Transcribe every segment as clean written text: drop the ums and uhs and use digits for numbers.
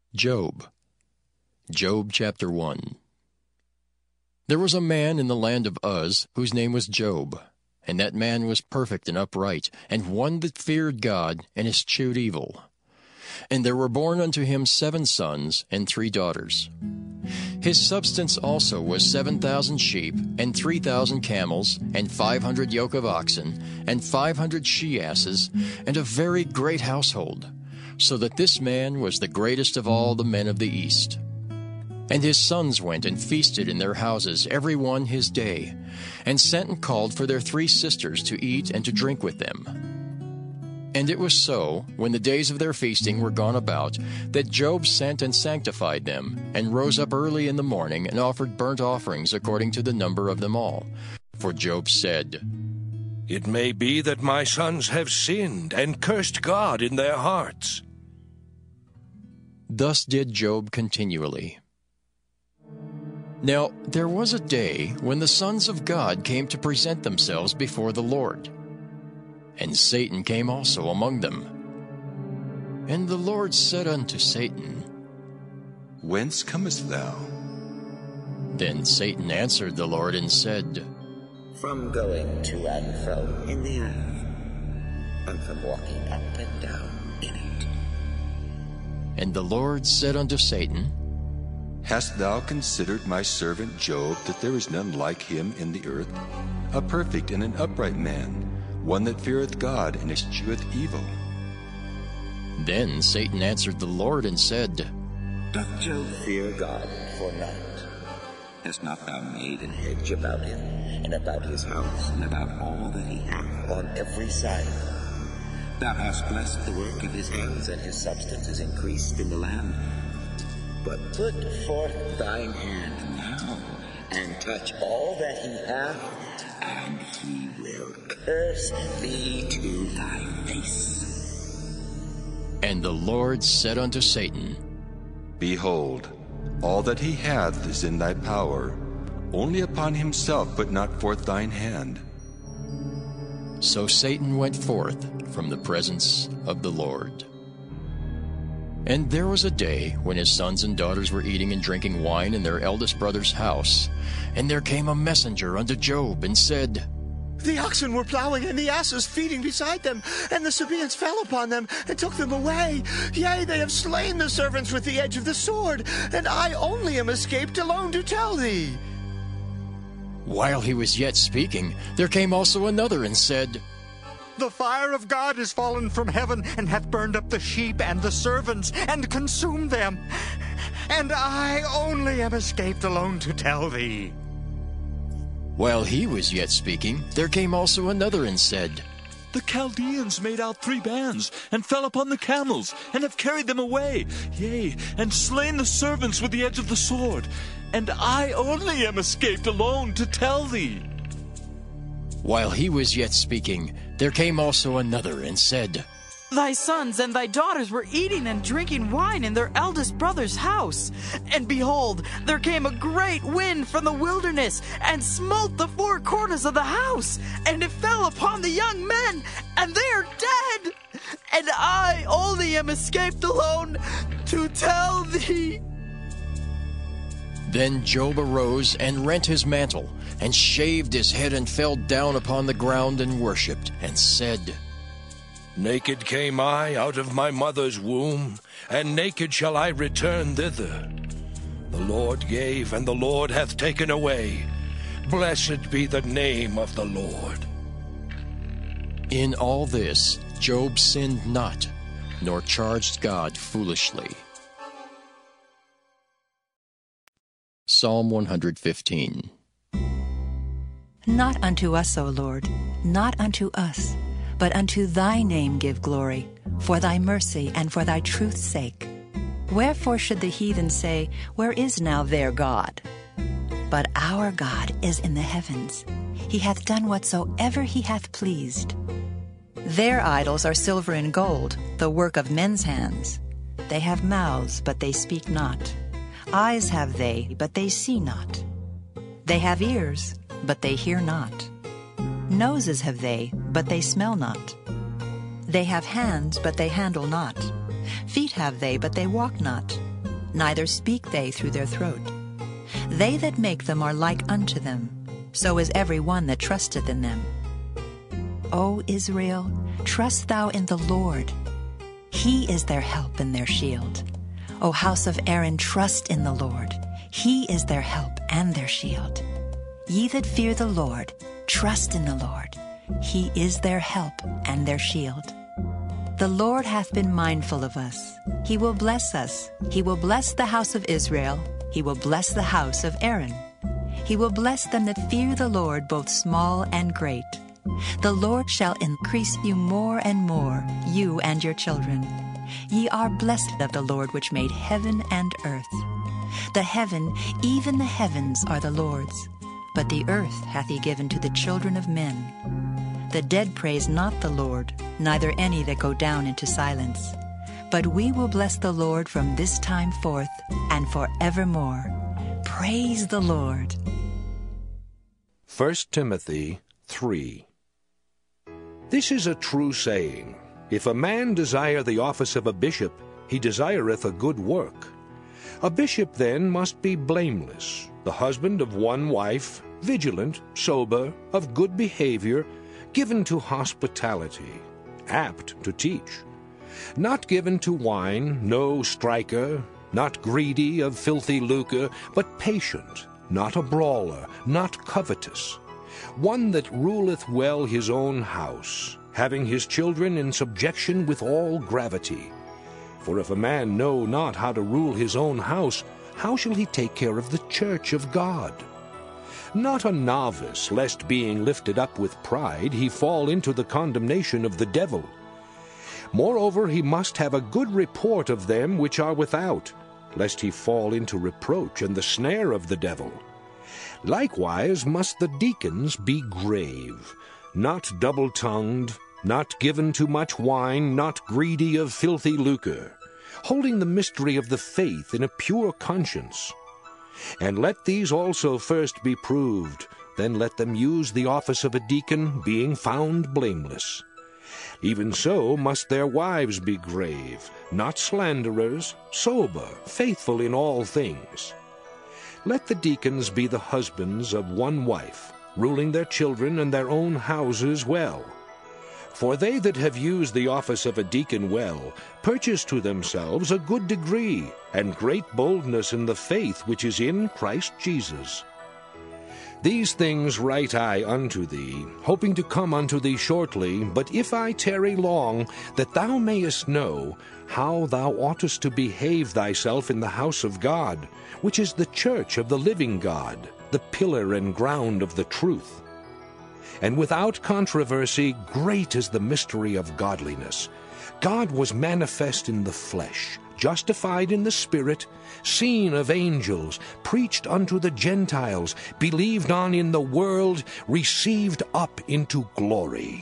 Job. Job chapter 1. There was a man in the land of Uz whose name was Job, and that man was perfect and upright, and one that feared God and eschewed evil. And there were born unto him 7 sons and 3 daughters. His substance also was 7,000 sheep, and 3,000 camels, and 500 yoke of oxen, and 500 she-asses, and a very great household, so that this man was the greatest of all the men of the East. And his sons went and feasted in their houses, every one his day, and sent and called for their 3 sisters to eat and to drink with them. And it was so, when the days of their feasting were gone about, that Job sent and sanctified them, and rose up early in the morning, and offered burnt offerings according to the number of them all. For Job said, It may be that my sons have sinned, and cursed God in their hearts. Thus did Job continually. Now there was a day when the sons of God came to present themselves before the Lord. And Satan came also among them. And the Lord said unto Satan, Whence comest thou? Then Satan answered the Lord and said, From going to and fro in the earth, and from walking up and down in it. And the Lord said unto Satan, Hast thou considered my servant Job, that there is none like him in the earth, a perfect and an upright man, one that feareth God and escheweth evil? Then Satan answered the Lord and said, Doth Job fear God for naught? Hast not thou made an hedge about him, and about his house, and about all that he hath on every side? Thou hast blessed the work of his hands, and his substance is increased in the land. But put forth thine hand now, and touch all that he hath, and he will curse thee to thy face. And the Lord said unto Satan, Behold, all that he hath is in thy power, only upon himself put not forth thine hand. So Satan went forth from the presence of the Lord. And there was a day when his sons and daughters were eating and drinking wine in their eldest brother's house. And there came a messenger unto Job, and said, The oxen were plowing, and the asses feeding beside them, and the Sabaeans fell upon them, and took them away. Yea, they have slain the servants with the edge of the sword, and I only am escaped alone to tell thee. While he was yet speaking, there came also another, and said, The fire of God is fallen from heaven, and hath burned up the sheep and the servants, and consumed them. And I only am escaped alone to tell thee. While he was yet speaking, there came also another, and said, The Chaldeans made out 3 bands, and fell upon the camels, and have carried them away, yea, and slain the servants with the edge of the sword. And I only am escaped alone to tell thee. While he was yet speaking, there came also another, and said, Thy sons and thy daughters were eating and drinking wine in their eldest brother's house. And behold, there came a great wind from the wilderness, and smote the 4 corners of the house, and it fell upon the young men, and they are dead. And I only am escaped alone to tell thee. Then Job arose and rent his mantle, and shaved his head, and fell down upon the ground, and worshipped, and said, Naked came I out of my mother's womb, and naked shall I return thither. The Lord gave, and the Lord hath taken away. Blessed be the name of the Lord. In all this Job sinned not, nor charged God foolishly. Psalm 115. Not unto us, O Lord, not unto us, but unto thy name give glory, for thy mercy and for thy truth's sake. Wherefore should the heathen say, Where is now their God? But our God is in the heavens. He hath done whatsoever he hath pleased. Their idols are silver and gold, the work of men's hands. They have mouths, but they speak not. Eyes have they, but they see not. They have ears, but they hear not. Noses have they, but they smell not. They have hands, but they handle not. Feet have they, but they walk not. neither speak they through their throat. They that make them are like unto them, so is every one that trusteth in them. O Israel, trust thou in the Lord. He is their help and their shield. O house of Aaron, trust in the Lord. He is their help and their shield. Ye that fear the Lord, trust in the Lord. He is their help and their shield. The Lord hath been mindful of us. He will bless us. He will bless the house of Israel. He will bless the house of Aaron. He will bless them that fear the Lord, both small and great. The Lord shall increase you more and more, you and your children. Ye are blessed of the Lord, which made heaven and earth. The heaven, even the heavens, are the Lord's, but the earth hath he given to the children of men. The dead praise not the Lord, neither any that go down into silence. But we will bless the Lord from this time forth and forevermore. Praise the Lord. 1 Timothy 3. This is a true saying. If a man desire the office of a bishop, he desireth a good work. A bishop then must be blameless, the husband of one wife, vigilant, sober, of good behavior, given to hospitality, apt to teach, not given to wine, no striker, not greedy of filthy lucre, but patient, not a brawler, not covetous, one that ruleth well his own house, having his children in subjection with all gravity. For if a man know not how to rule his own house, how shall he take care of the church of God? Not a novice, lest being lifted up with pride he fall into the condemnation of the devil. Moreover, he must have a good report of them which are without, lest he fall into reproach and the snare of the devil. Likewise must the deacons be grave, not double-tongued, not given to much wine, not greedy of filthy lucre, holding the mystery of the faith in a pure conscience. And let these also first be proved, then let them use the office of a deacon, being found blameless. Even so must their wives be grave, not slanderers, sober, faithful in all things. Let the deacons be the husbands of one wife, ruling their children and their own houses well. For they that have used the office of a deacon well purchase to themselves a good degree, and great boldness in the faith which is in Christ Jesus. These things write I unto thee, hoping to come unto thee shortly, but if I tarry long, that thou mayest know how thou oughtest to behave thyself in the house of God, which is the church of the living God, the pillar and ground of the truth. And without controversy, great is the mystery of godliness. God was manifest in the flesh, justified in the Spirit, seen of angels, preached unto the Gentiles, believed on in the world, received up into glory.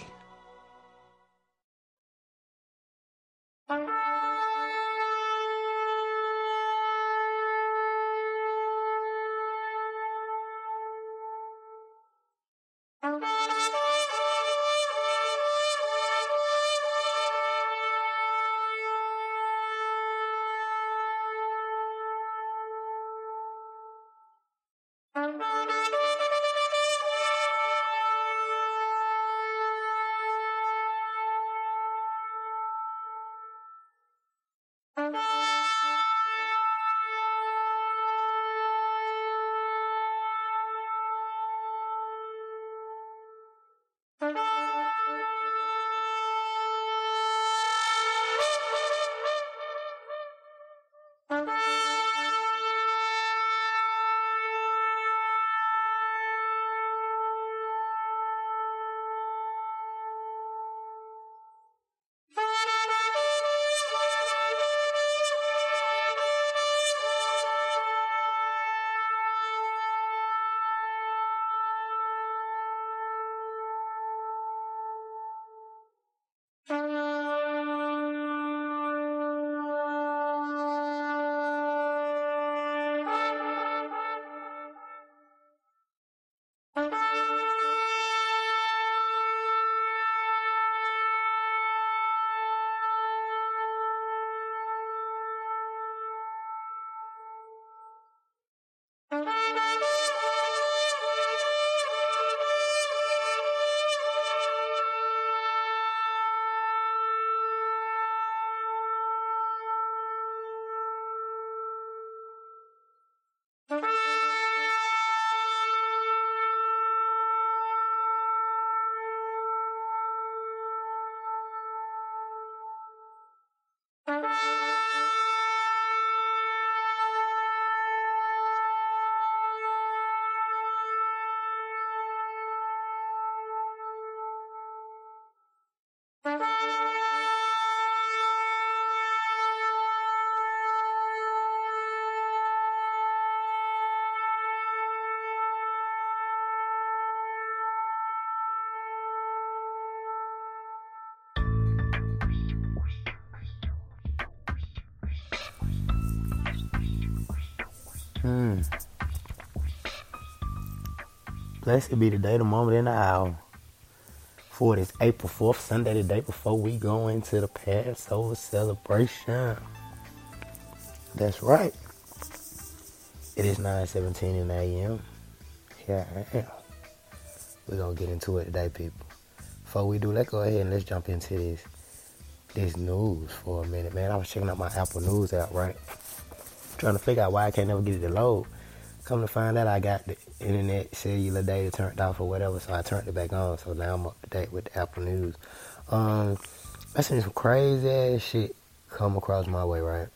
Blessed be the day, the moment, and the hour. For it is April 4th, Sunday, the day before we go into the Passover celebration. That's right. It is 9:17 a.m. Here I am. We're going to get into it today, people. Before we do, let's go ahead and let's jump into this news for a minute, man. I was checking out my Apple News app, right? Trying to figure out why I can't never get it to load. Come to find out, I got the internet cellular data turned off or whatever, so I turned it back on. So now I'm up to date with the Apple News. I seen some crazy ass shit come across my way, right?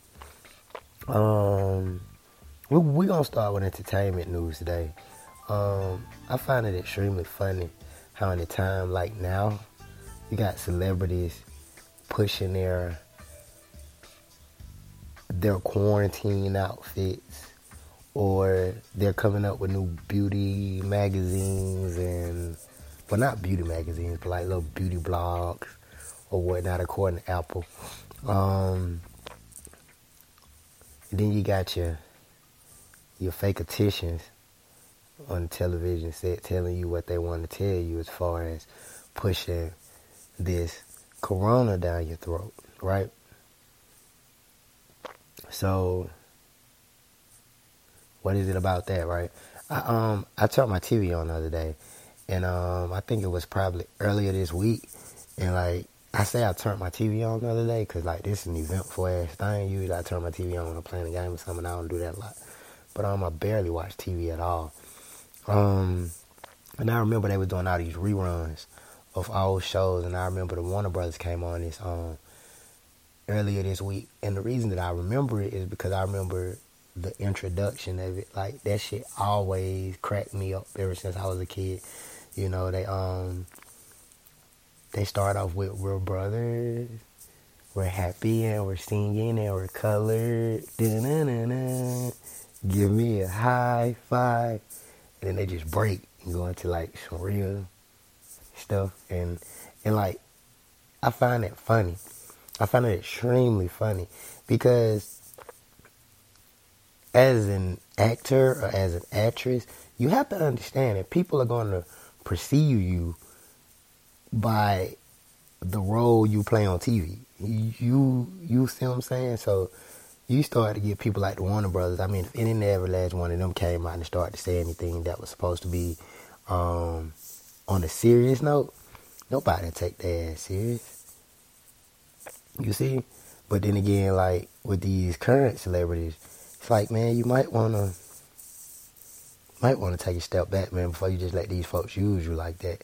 We gonna start with entertainment news today. I find it extremely funny how in a time like now, you got celebrities pushing their quarantine outfits, or they're coming up with new beauty magazines and, well, not beauty magazines, but like little beauty blogs or whatnot, according to Apple. And then you got your fakeeticians on the television set telling you what they want to tell you as far as pushing this corona down your throat, right? So, what is it about that, right? I turned my TV on the other day, and I think it was probably earlier this week, and like, I say I turned my TV on the other day because like this is an eventful ass thing. Usually I turn my TV on when I'm playing a game or something. I don't do that a lot, but I barely watch TV at all. And I remember they were doing all these reruns of old shows, and I remember the Warner Brothers came on this earlier this week, and the reason that I remember it is because I remember the introduction of it. Like, that shit always cracked me up ever since I was a kid. You know, they start off with "We're brothers, we're happy and we're singing and we're colored, da-na-na-na. Give me a high five," and then they just break and go into like some real stuff, and like, I find it funny. I find it extremely funny because as an actor or as an actress, you have to understand that people are going to perceive you by the role you play on TV. You see what I'm saying? So you start to get people like the Warner Brothers. I mean, if any and every last one of them came out and started to say anything that was supposed to be on a serious note, nobody would take that ass serious. You see? But then again, like with these current celebrities, it's like, man, you might wanna take a step back, man, before you just let these folks use you like that.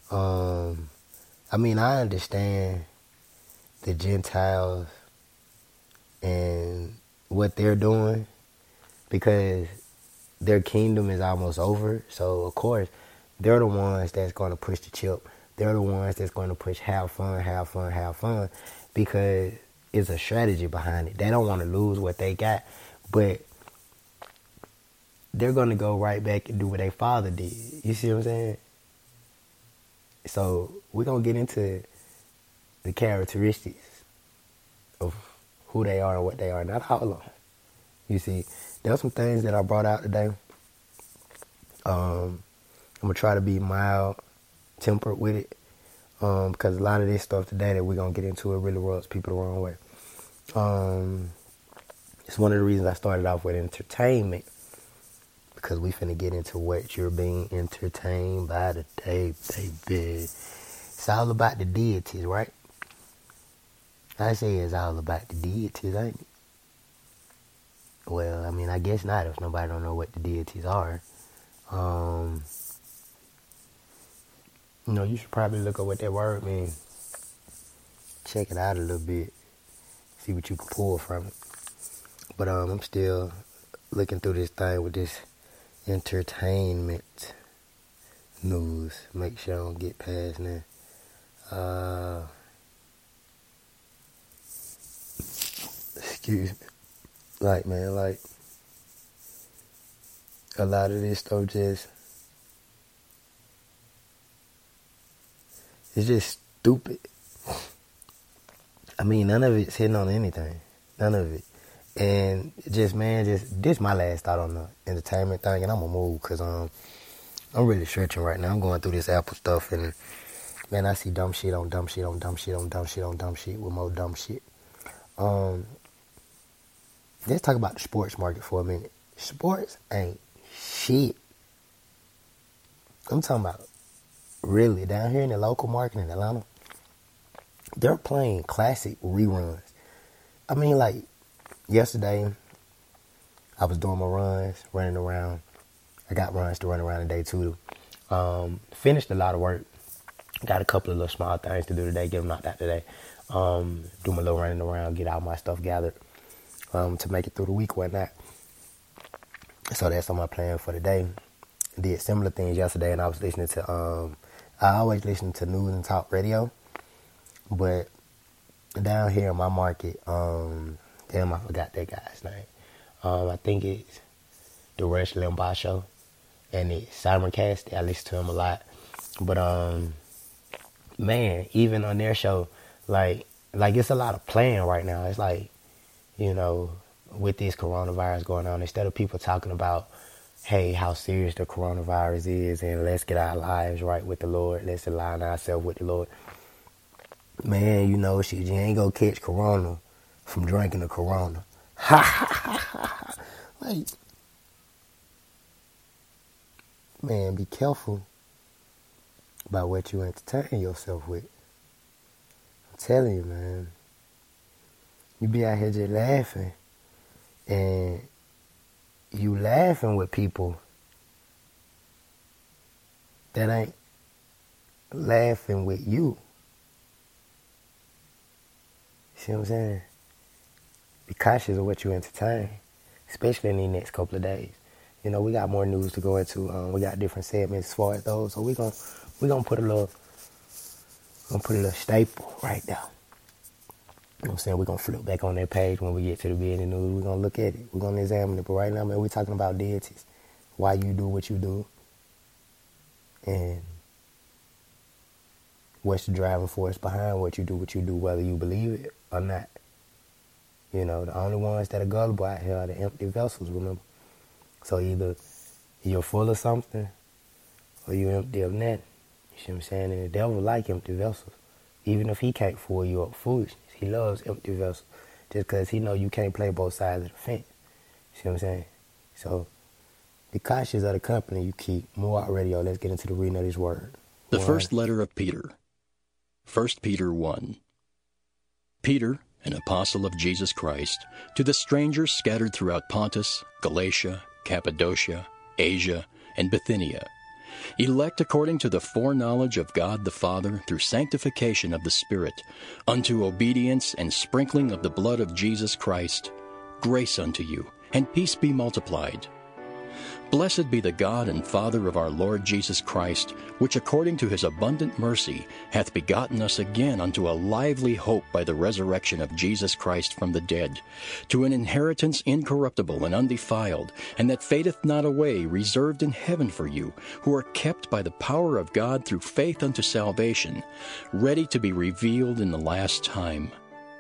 I mean, I understand the Gentiles and what they're doing because their kingdom is almost over. So, of course, they're the ones that's going to push the chip. They're the ones that's going to push have fun, because it's a strategy behind it. They don't want to lose what they got, but they're going to go right back and do what their father did. You see what I'm saying? So we're going to get into the characteristics of who they are and what they are. Not all of them. You see, there are some things that I brought out today. I'm going to try to be mild, tempered with it. Because a lot of this stuff today that we're going to get into, it really rubs people the wrong way. It's one of the reasons I started off with entertainment. Because we finna get into what you're being entertained by today, baby. It's all about the deities, right? I say it's all about the deities, ain't it? Well, I mean, I guess not if nobody don't know what the deities are. You know, you should probably look up what that word means. Check it out a little bit. See what you can pull from it. But I'm still looking through this thing with this entertainment news. Make sure I don't get past that. Excuse me. Like, man, like, a lot of this stuff just, it's just stupid. I mean, none of it's hitting on anything. None of it. And just this my last thought on the entertainment thing, and I'm gonna move because I'm really stretching right now. I'm going through this Apple stuff, and man, I see dumb shit on dumb shit on dumb shit on dumb shit on dumb shit with more dumb shit. Let's talk about the sports market for a minute. Sports ain't shit. I'm talking about really down here in the local market in Atlanta. They're playing classic reruns. I mean, like yesterday, I was doing my runs, running around. I got runs to run around today too. Finished a lot of work. Got a couple of little small things to do today. Get them knocked out today. Do my little running around, get all my stuff gathered to make it through the week, whatnot. So that's on my plan for today. Did similar things yesterday, and I was listening to. I always listen to news and talk radio, but down here in my market, damn, I forgot that guy's name. I think it's the Rush Limbaugh Show, and it's simulcast. I listen to him a lot, but man, even on their show, like it's a lot of playing right now. It's like, you know, with this coronavirus going on, instead of people talking about, hey, how serious the coronavirus is, and let's get our lives right with the Lord, let's align ourselves with the Lord. Man, you know, shit, you ain't gonna catch corona from drinking the Corona. Ha ha ha ha. Like, man, be careful about what you entertain yourself with. I'm telling you, man. You be out here just laughing, and you laughing with people that ain't laughing with you. See what I'm saying? Be cautious of what you entertain, especially in the next couple of days. You know, we got more news to go into. We got different segments as far as those, so we gonna put a little staple right there. You know what I'm saying? We're gonna flip back on that page when we get to the business news. We're gonna look at it. We're gonna examine it. But right now, man, we're talking about deities. Why you do what you do, and what's the driving force behind what you do, whether you believe it or not. You know, the only ones that are gullible out here are the empty vessels, remember? So either you're full of something or you're empty of nothing. You see what I'm saying? And the devil like empty vessels. Even if he can't fool you up foolishness, he loves empty vessels just because he know you can't play both sides of the fence. You see what I'm saying? So be cautious of the company you keep. More Radio, let's get into the reading of this word. The first letter of Peter. 1 Peter 1. Peter, an apostle of Jesus Christ, to the strangers scattered throughout Pontus, Galatia, Cappadocia, Asia, and Bithynia, elect according to the foreknowledge of God the Father through sanctification of the Spirit, unto obedience and sprinkling of the blood of Jesus Christ, grace unto you, and peace be multiplied. Blessed be the God and Father of our Lord Jesus Christ, which according to his abundant mercy hath begotten us again unto a lively hope by the resurrection of Jesus Christ from the dead, to an inheritance incorruptible and undefiled, and that fadeth not away, reserved in heaven for you, who are kept by the power of God through faith unto salvation, ready to be revealed in the last time.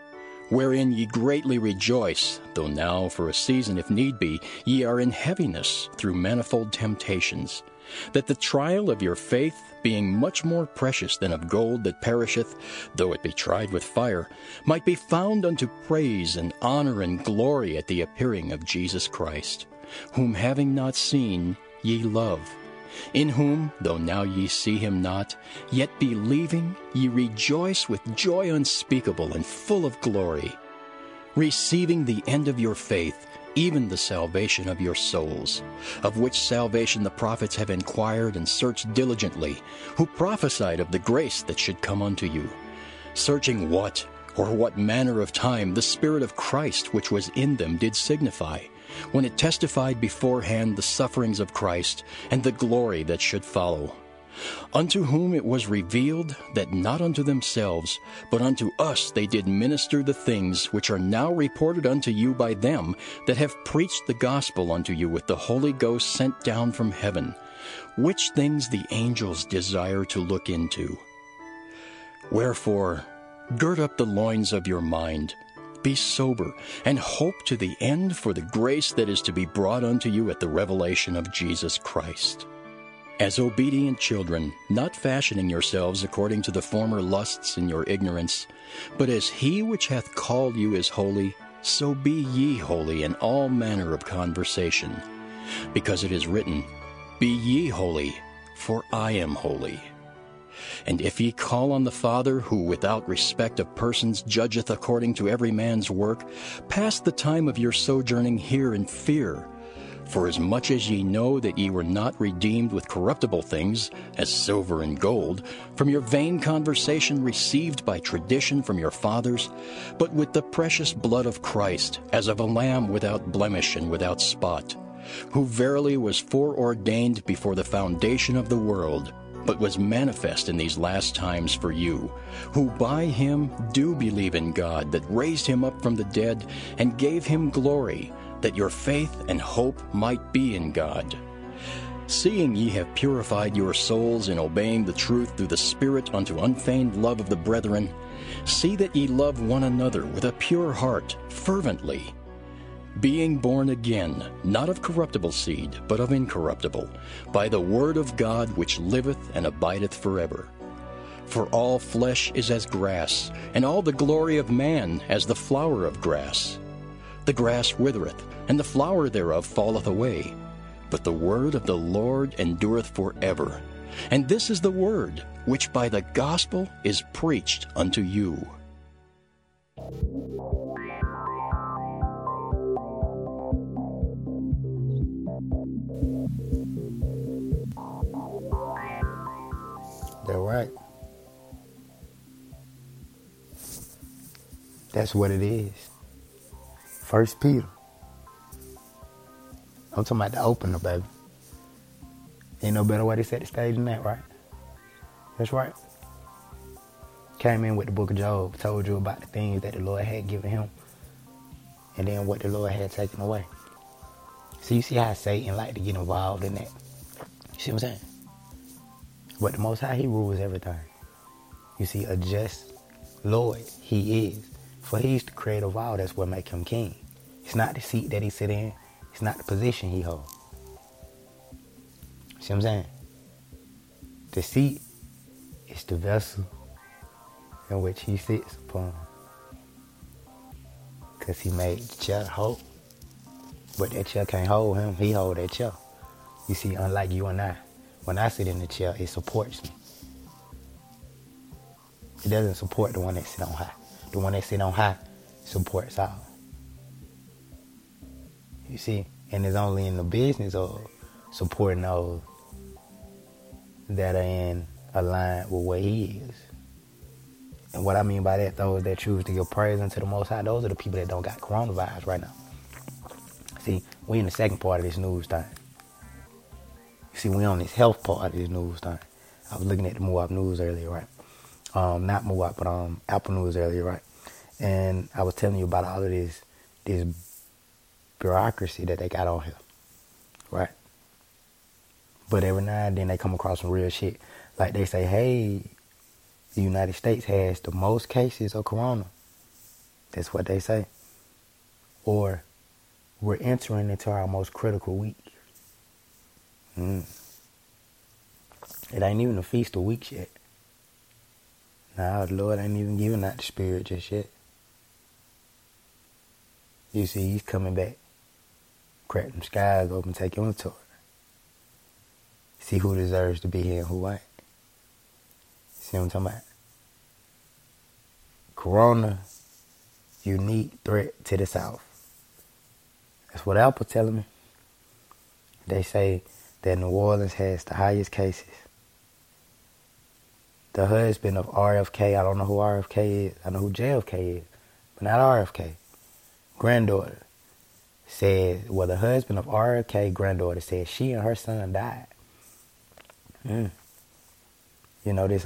Wherein ye greatly rejoice, though now for a season, if need be, ye are in heaviness through manifold temptations, that the trial of your faith, being much more precious than of gold that perisheth, though it be tried with fire, might be found unto praise and honor and glory at the appearing of Jesus Christ, whom having not seen ye love, in whom, though now ye see him not, yet believing ye rejoice with joy unspeakable and full of glory, receiving the end of your faith, even the salvation of your souls, of which salvation the prophets have inquired and searched diligently, who prophesied of the grace that should come unto you, searching what manner of time the Spirit of Christ which was in them did signify, when it testified beforehand the sufferings of Christ and the glory that should follow. Unto whom it was revealed that not unto themselves, but unto us they did minister the things which are now reported unto you by them that have preached the gospel unto you with the Holy Ghost sent down from heaven, which things the angels desire to look into. Wherefore, gird up the loins of your mind, Be sober, and hope to the end for the grace that is to be brought unto you at the revelation of Jesus Christ. As obedient children, not fashioning yourselves according to the former lusts in your ignorance, but as he which hath called you is holy, so be ye holy in all manner of conversation. Because it is written, Be ye holy, for I am holy. And if ye call on the Father, who without respect of persons judgeth according to every man's work, pass the time of your sojourning here in fear. For as much as ye know that ye were not redeemed with corruptible things, as silver and gold, from your vain conversation received by tradition from your fathers, but with the precious blood of Christ, as of a lamb without blemish and without spot, who verily was foreordained before the foundation of the world, but was manifest in these last times for you, who by him do believe in God, that raised him up from the dead, and gave him glory, that your faith and hope might be in God. Seeing ye have purified your souls in obeying the truth through the Spirit unto unfeigned love of the brethren, see that ye love one another with a pure heart, fervently, being born again, not of corruptible seed, but of incorruptible, by the word of God which liveth and abideth forever. For all flesh is as grass, and all the glory of man as the flower of grass. The grass withereth, and the flower thereof falleth away. But the word of the Lord endureth forever. And this is the word which by the gospel is preached unto you. They're right. That's what it is. 1 Peter. I'm talking about the opener, baby. Ain't no better way to set the stage than that, right? That's right. Came in with the book of Job, told you about the things that the Lord had given him, and then what the Lord had taken away. So you see how Satan like to get involved in that. You see what I'm saying? But the Most High, he rules everything. You see, a just Lord, he is. For he's the creator of all, that's what make him king. It's not the seat that he sit in. It's not the position he holds. See what I'm saying? The seat is the vessel in which he sits upon. Because he made the chair hold. But that chair can't hold him. He hold that chair. You see, unlike you and I, when I sit in the chair, it supports me. It doesn't support the one that sit on high. The one that sit on high supports all. You see, and it's only in the business of supporting those that are in alignment with what he is. And what I mean by that, those that choose to give praise unto the Most High, those are the people that don't got coronavirus right now. See, we in the second part of this news thing. You see, we on this health part of this news thing. I was looking at the Moab News earlier, right? Not Moab, but Apple News earlier, right? And I was telling you about all of this bureaucracy that they got on here, right? But every now and then they come across some real shit. Like they say, hey, the United States has the most cases of corona. That's what they say. Or we're entering into our most critical week. It ain't even the Feast of Weeks yet. Nah, the Lord ain't even giving out the Spirit just yet. You see, he's coming back. Crack them skies open, take inventory. See who deserves to be here and who ain't. See what I'm talking about? Corona, unique threat to the South. That's what Apple telling me. They say that New Orleans has the highest cases. The husband of RFK, I don't know who RFK is. I know who JFK is, but not RFK. Granddaughter said, well, the husband of RFK, granddaughter, said she and her son died. You know, this,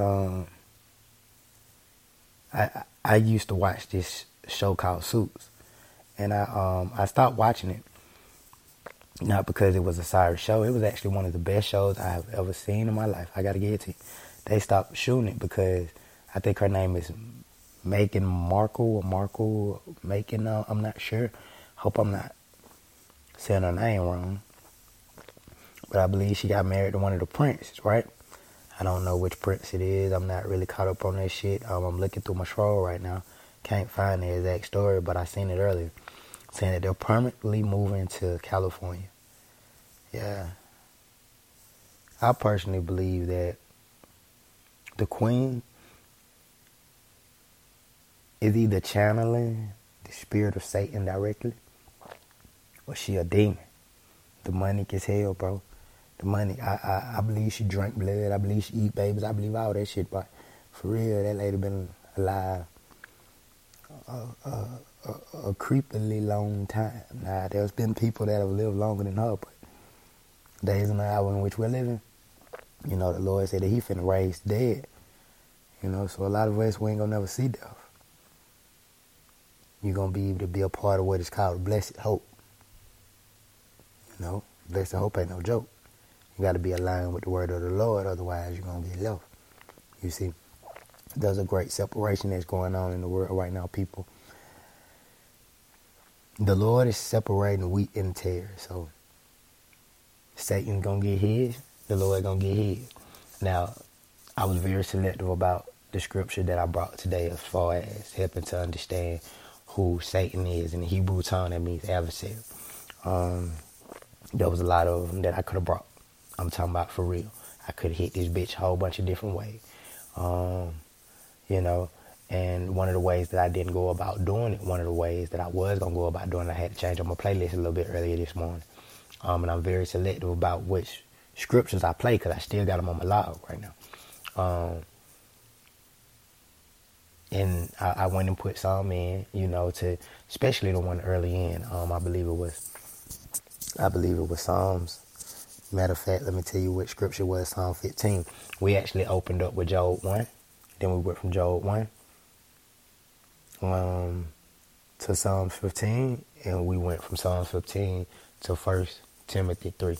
I used to watch this show called Suits, and I stopped watching it, not because it was a sorry show. It was actually one of the best shows I have ever seen in my life. I got to give it to you. They stopped shooting it because I think her name is Meghan Markle, I'm not sure. Hope I'm not saying her name wrong. But I believe she got married to one of the princes, right? I don't know which prince it is. I'm not really caught up on that shit. I'm looking through my scroll right now. Can't find the exact story, but I seen it earlier. Saying that they're permanently moving to California. Yeah. I personally believe that the queen is either channeling the spirit of Satan directly, or she a demon. Demonic as hell, bro. Demonic. I believe she drank blood. I believe she eat babies. I believe all that shit, but for real, that lady been alive a creepily long time. Now, there's been people that have lived longer than her, but days and the hour in which we're living, you know, the Lord said that he finna raise the dead. You know, so a lot of us, we ain't gonna never see death. You're gonna be able to be a part of what is called blessed hope. You know, blessed hope ain't no joke. You gotta be aligned with the word of the Lord, otherwise you're gonna get left. You see, there's a great separation that's going on in the world right now, people. The Lord is separating wheat and tares, so Satan's gonna get his, the Lord gonna get his. Now, I was very selective about the scripture that I brought today as far as helping to understand who Satan is. In the Hebrew tongue, that means adversary. There was a lot of them that I could have brought. I'm talking about for real. I could have hit this bitch a whole bunch of different ways. You know, and one of the ways that I didn't go about doing it, one of the ways that I was going to go about doing it, I had to change up my playlist a little bit earlier this morning. And I'm very selective about which scriptures I play because I still got them on my log right now. And I went and put some in, you know, to especially the one early in. I believe it was Psalms. Matter of fact, let me tell you what scripture was, Psalm 15. We actually opened up with Job 1. Then we went from Job 1 to Psalms 15. And we went from Psalms 15 to 1 Timothy 3.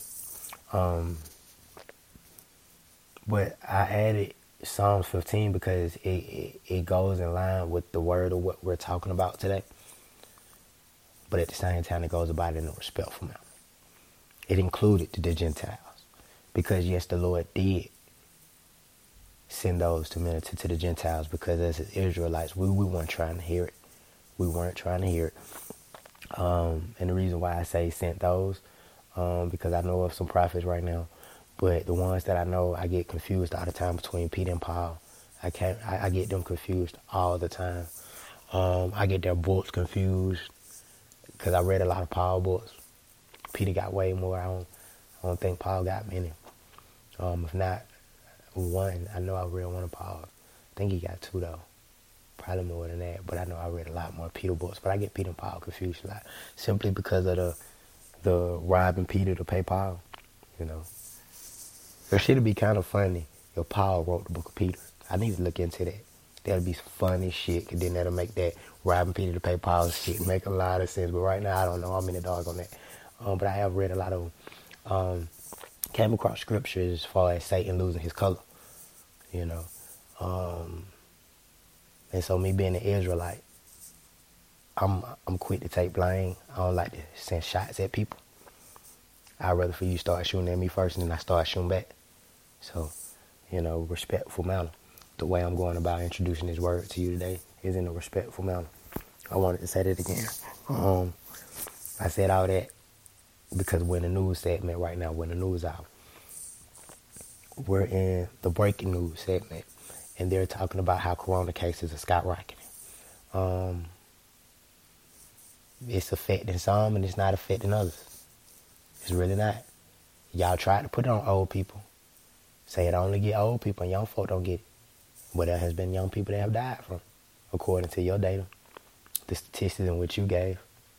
But I added Psalms 15 because it goes in line with the word of what we're talking about today. But at the same time, it goes about it in a respectful manner. It included the Gentiles. Because, yes, the Lord did send those to minister to the Gentiles because as Israelites, we weren't trying to hear it. We weren't trying to hear it. And the reason why I say sent those, because I know of some prophets right now, but the ones that I know, I get confused all the time between Peter and Paul. I get them confused all the time. I get their books confused because I read a lot of Paul books. Peter got way more. I don't think Paul got many. If not one, I know I read one of Paul. I think he got two though. Probably more than that. But I know I read a lot more Peter books. But I get Peter and Paul confused a lot. Simply because of the robbing Peter to pay Paul. You know. It should be kind of funny if Paul wrote the book of Peter. I need to look into that. That'll be some funny shit. And then that'll make that robbing Peter to pay Paul shit make a lot of sense. But right now, I don't know. I'm in the dark on that. But I have read a lot of them. Came across scriptures as far as Satan losing his color. You know. And so me being an Israelite, I'm quick to take blame. I don't like to send shots at people. I'd rather for you start shooting at me first and then I start shooting back. So, you know, respectful manner. The way I'm going about introducing this word to you today is in a respectful manner. I wanted to say that again. I said all that because we're in the news segment right now. We're in the news hour. We're in the breaking news segment. And they're talking about how corona cases are skyrocketing. It's affecting some and it's not affecting others. It's really not. Y'all tried to put it on old people. Say it only get old people and young folk don't get it. But there has been young people that have died from, according to your data, the statistics in which you gave.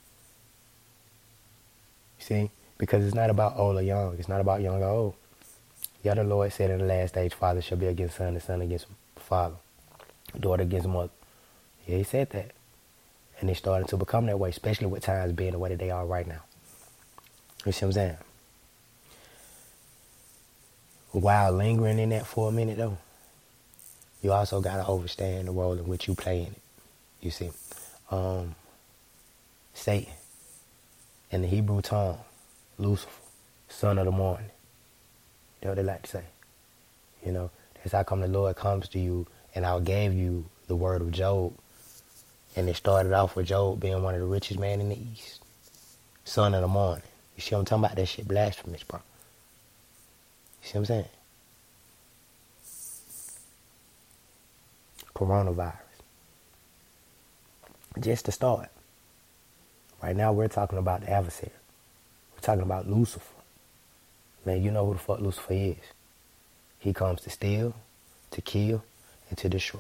You see? Because it's not about old or young. It's not about young or old. Yeah, the Lord said in the last stage, father shall be against son, and son against father, daughter against mother. Yeah, he said that. And it's starting to become that way, especially with times being the way that they are right now. You see what I'm saying? While lingering in that for a minute, though, you also got to understand the role in which you play in it. You see, Satan, in the Hebrew tongue, Lucifer, son of the morning. That's what they like to say. You know, that's how come the Lord comes to you, and I gave you the word of Job. And it started off with Job being one of the richest men in the East. Son of the morning. You see what I'm talking about? That shit blasphemous, bro. You see what I'm saying? Coronavirus. Just to start. Right now we're talking about the adversary. We're talking about Lucifer. Man, you know who the fuck Lucifer is. He comes to steal, to kill, and to destroy.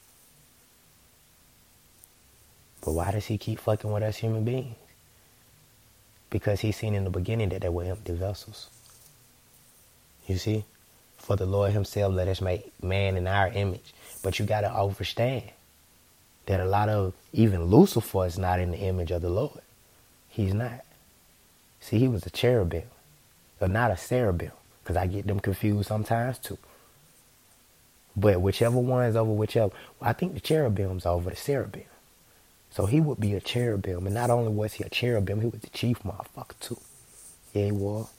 But why does he keep fucking with us human beings? Because he's seen in the beginning that they were empty vessels. You see? For the Lord himself let us make man in our image. But you got to understand that a lot of, even Lucifer is not in the image of the Lord. He's not. See, he was a cherubim. Or not a cherubim. Because I get them confused sometimes too. But whichever one is over whichever. Well, I think the cherubim's over the cherubim. So he would be a cherubim. And not only was he a cherubim, he was the chief motherfucker too. Yeah, he was.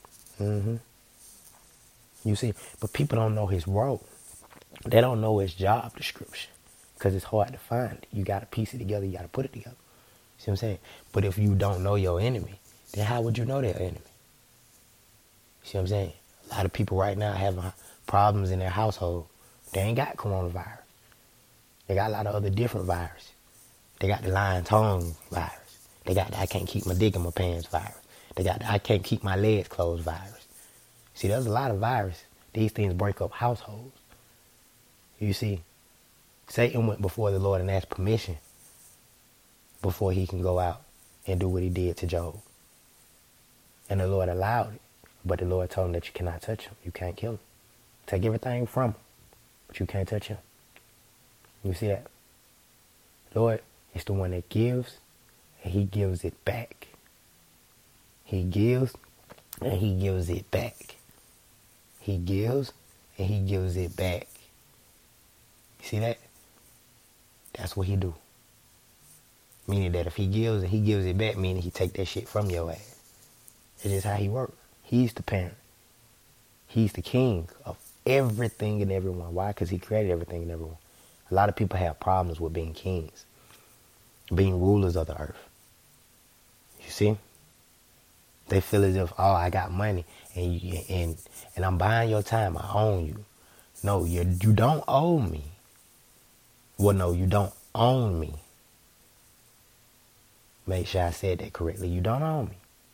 You see, but people don't know his role. They don't know his job description. Because it's hard to find. You got to piece it together. You got to put it together. See what I'm saying? But if you don't know your enemy, then how would you know their enemy? See what I'm saying? A lot of people right now having problems in their household. They ain't got coronavirus. They got a lot of other different viruses. They got the lying tongue virus. They got the I can't keep my dick in my pants virus. They got the I can't keep my legs closed virus. See, there's a lot of viruses. These things break up households. You see, Satan went before the Lord and asked permission before he can go out and do what he did to Job. And the Lord allowed it. But the Lord told him that you cannot touch him. You can't kill him. Take everything from him. But you can't touch him. You see that? Lord is the one that gives, and he gives it back. He gives, and he gives it back. He gives, and he gives it back. You see that? That's what he do. Meaning that if he gives and he gives it back, meaning he take that shit from your ass. It's just how he works. He's the parent. He's the king of everything and everyone. Why? Because he created everything and everyone. A lot of people have problems with being kings, being rulers of the earth. You see? They feel as if, oh, I got money and I'm buying your time. I own you. No, you don't owe me. Well, no, you don't own me. Make sure I said that correctly. You don't own me.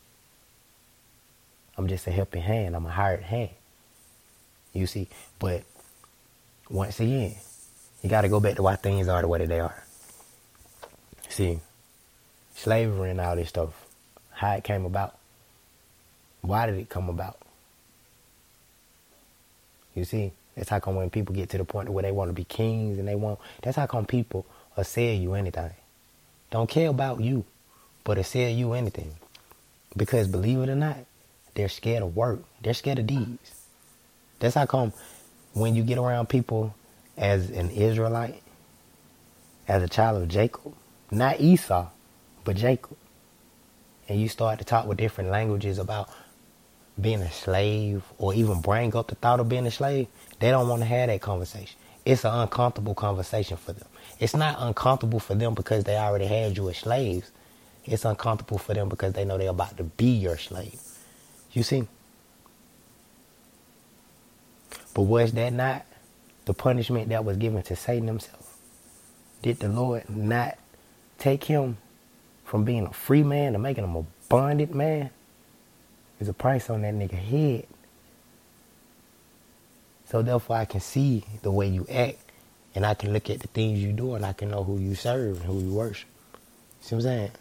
I'm just a helping hand. I'm a hired hand. You see? But once again, you got to go back to why things are the way that they are. See, slavery and all this stuff, how it came about. Why did it come about? You see? That's how come when people get to the point where they want to be kings and that's how come people will sell you anything. Don't care about you, but they'll sell you anything. Because believe it or not, they're scared of work. They're scared of deeds. That's how come when you get around people as an Israelite, as a child of Jacob, not Esau, but Jacob, and you start to talk with different languages about being a slave or even bring up the thought of being a slave, they don't want to have that conversation. It's an uncomfortable conversation for them. It's not uncomfortable for them because they already had you as slaves. It's uncomfortable for them because they know they're about to be your slave. You see? But was that not the punishment that was given to Satan himself? Did the Lord not take him from being a free man to making him a bonded man? There's a price on that nigga head. So therefore I can see the way you act, and I can look at the things you do, and I can know who you serve and who you worship. See what I'm saying?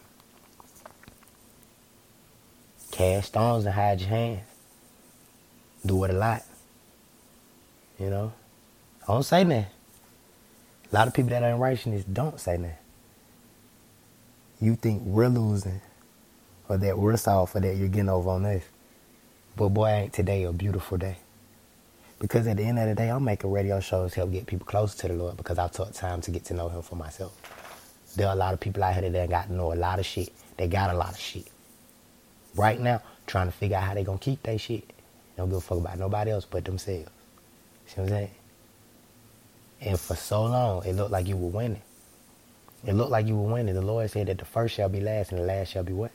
Cast stones and hide your hands. Do it a lot. You know? I don't say that. A lot of people that ain't righteous don't say that. You think we're losing, or that we're soft, or that you're getting over on us. But boy, ain't today a beautiful day. Because at the end of the day, I'm making radio shows to help get people closer to the Lord because I took time to get to know him for myself. There are a lot of people out here that got to know a lot of shit. They got a lot of shit. Right now, trying to figure out how they going to keep that shit. Don't give a fuck about nobody else but themselves. See what I'm saying? And for so long, it looked like you were winning. It looked like you were winning. The Lord said that the first shall be last and the last shall be what?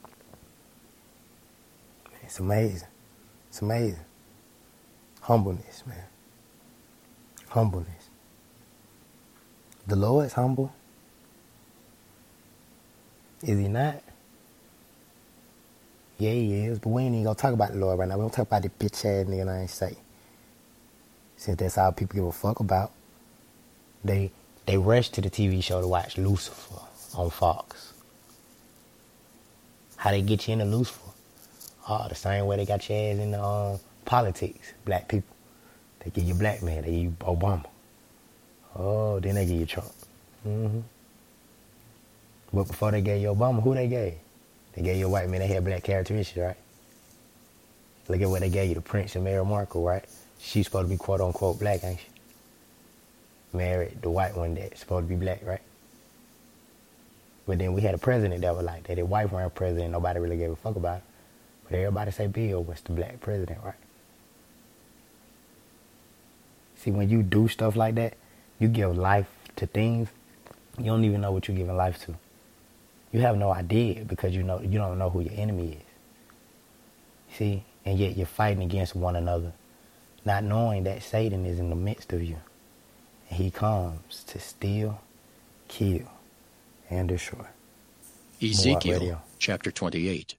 It's amazing. It's amazing. Humbleness, man. Humbleness. The Lord's humble. Is he not? Yeah, he is. But we ain't even going to talk about the Lord right now. We don't talk about the bitch ass nigga I ain't say. Since that's all people give a fuck about. They rush to the TV show to watch Lucifer on Fox. How they get you into Lucifer? Oh, the same way they got your ass in politics. Black people. They give you black man. They give you Obama. Oh, then they give you Trump. Mm-hmm. But before they gave you Obama, who they gave? They gave you a white man that had black characteristics, right? Look at what they gave you, the Prince and Meghan Markle, right? She's supposed to be quote-unquote black, ain't she? Married the white one that's supposed to be black, right? But then we had a president that was like that. His wife ran president, nobody really gave a fuck about it. But everybody say Bill was the black president, right? See, when you do stuff like that, you give life to things, you don't even know what you're giving life to. You have no idea because you don't know who your enemy is. See? And yet you're fighting against one another, not knowing that Satan is in the midst of you. And he comes to steal, kill, and destroy. Ezekiel chapter 28.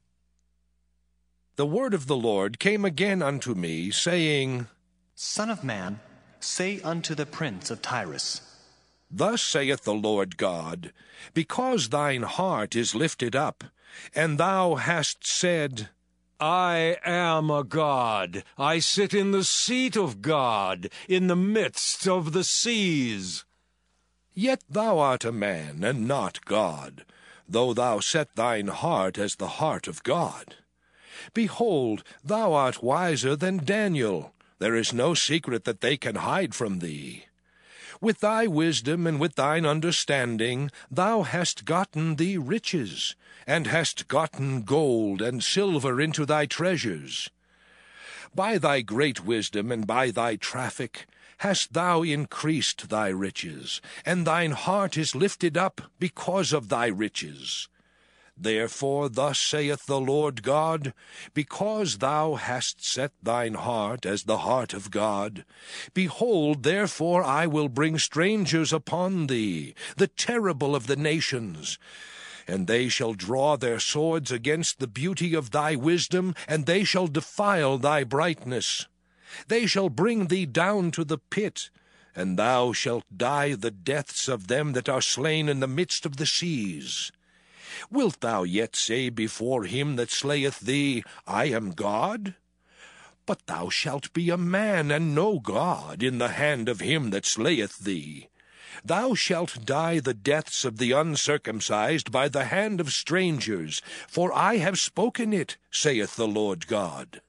The word of the Lord came again unto me, saying, Son of man, say unto the prince of Tyrus, Thus saith the Lord God, because thine heart is lifted up, and thou hast said, I am a God. I sit in the seat of God, in the midst of the seas. Yet thou art a man, and not God, though thou set thine heart as the heart of God. Behold, thou art wiser than Daniel. There is no secret that they can hide from thee. With thy wisdom and with thine understanding thou hast gotten thee riches, and hast gotten gold and silver into thy treasures. By thy great wisdom and by thy traffic hast thou increased thy riches, and thine heart is lifted up because of thy riches. Therefore thus saith the Lord God, because thou hast set thine heart as the heart of God, behold, therefore I will bring strangers upon thee, the terrible of the nations. And they shall draw their swords against the beauty of thy wisdom, and they shall defile thy brightness. They shall bring thee down to the pit, and thou shalt die the deaths of them that are slain in the midst of the seas. Wilt thou yet say before him that slayeth thee, I am God? But thou shalt be a man, and no God, in the hand of him that slayeth thee. Thou shalt die the deaths of the uncircumcised by the hand of strangers, for I have spoken it, saith the Lord God.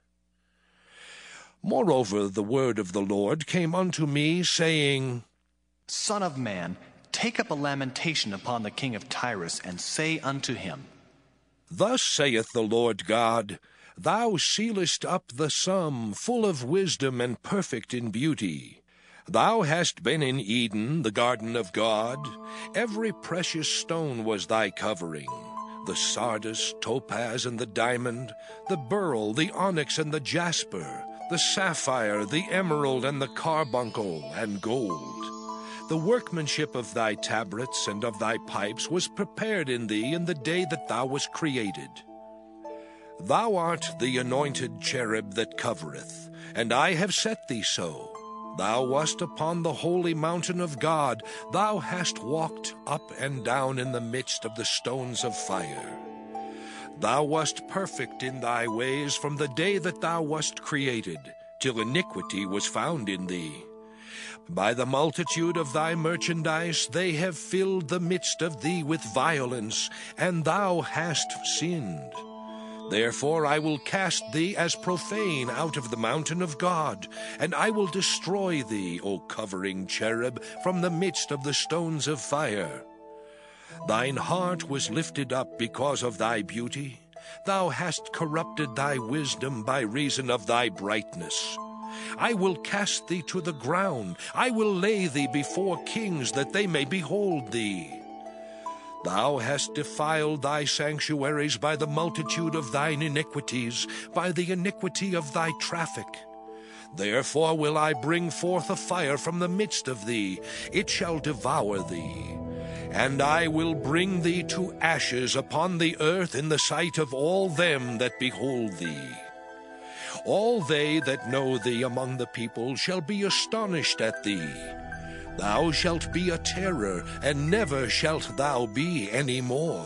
Moreover, the word of the Lord came unto me, saying, Son of man, take up a lamentation upon the king of Tyrus, and say unto him, Thus saith the Lord God, Thou sealest up the sum, full of wisdom and perfect in beauty. Thou hast been in Eden, the garden of God. Every precious stone was thy covering, the sardius, topaz, and the diamond, the beryl, the onyx, and the jasper, the sapphire, the emerald, and the carbuncle, and gold. The workmanship of thy tabrets and of thy pipes was prepared in thee in the day that thou wast created. Thou art the anointed cherub that covereth, and I have set thee so. Thou wast upon the holy mountain of God. Thou hast walked up and down in the midst of the stones of fire. Thou wast perfect in thy ways from the day that thou wast created, till iniquity was found in thee. By the multitude of thy merchandise they have filled the midst of thee with violence, and thou hast sinned. Therefore I will cast thee as profane out of the mountain of God, and I will destroy thee, O covering cherub, from the midst of the stones of fire. Thine heart was lifted up because of thy beauty. Thou hast corrupted thy wisdom by reason of thy brightness. I will cast thee to the ground. I will lay thee before kings, that they may behold thee. Thou hast defiled thy sanctuaries by the multitude of thine iniquities, by the iniquity of thy traffic. Therefore will I bring forth a fire from the midst of thee. It shall devour thee. And I will bring thee to ashes upon the earth in the sight of all them that behold thee. All they that know thee among the people shall be astonished at thee. Thou shalt be a terror, and never shalt thou be any more.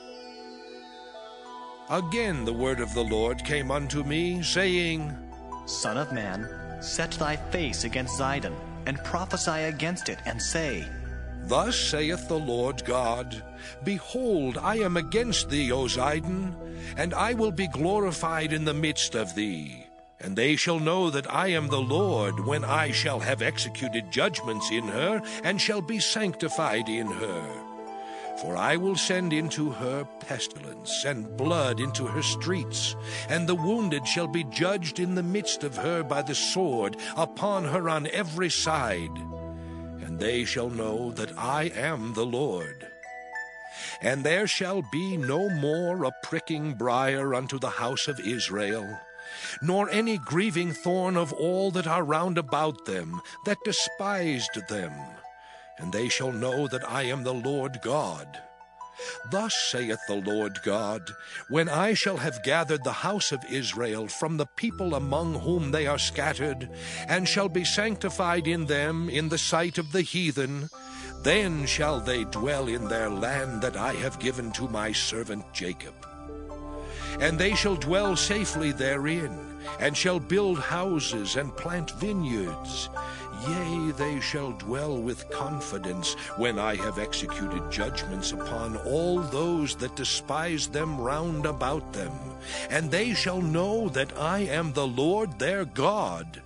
Again the word of the Lord came unto me, saying, Son of man, set thy face against Zidon, and prophesy against it, and say, Thus saith the Lord God, Behold, I am against thee, O Zidon, and I will be glorified in the midst of thee. And they shall know that I am the Lord, when I shall have executed judgments in her, and shall be sanctified in her. For I will send into her pestilence, and blood into her streets, and the wounded shall be judged in the midst of her by the sword, upon her on every side. And they shall know that I am the Lord. And there shall be no more a pricking briar unto the house of Israel, nor any grieving thorn of all that are round about them, that despised them. And they shall know that I am the Lord God. Thus saith the Lord God, When I shall have gathered the house of Israel from the people among whom they are scattered, and shall be sanctified in them in the sight of the heathen, then shall they dwell in their land that I have given to my servant Jacob. And they shall dwell safely therein, and shall build houses and plant vineyards. Yea, they shall dwell with confidence when I have executed judgments upon all those that despise them round about them. And they shall know that I am the Lord their God.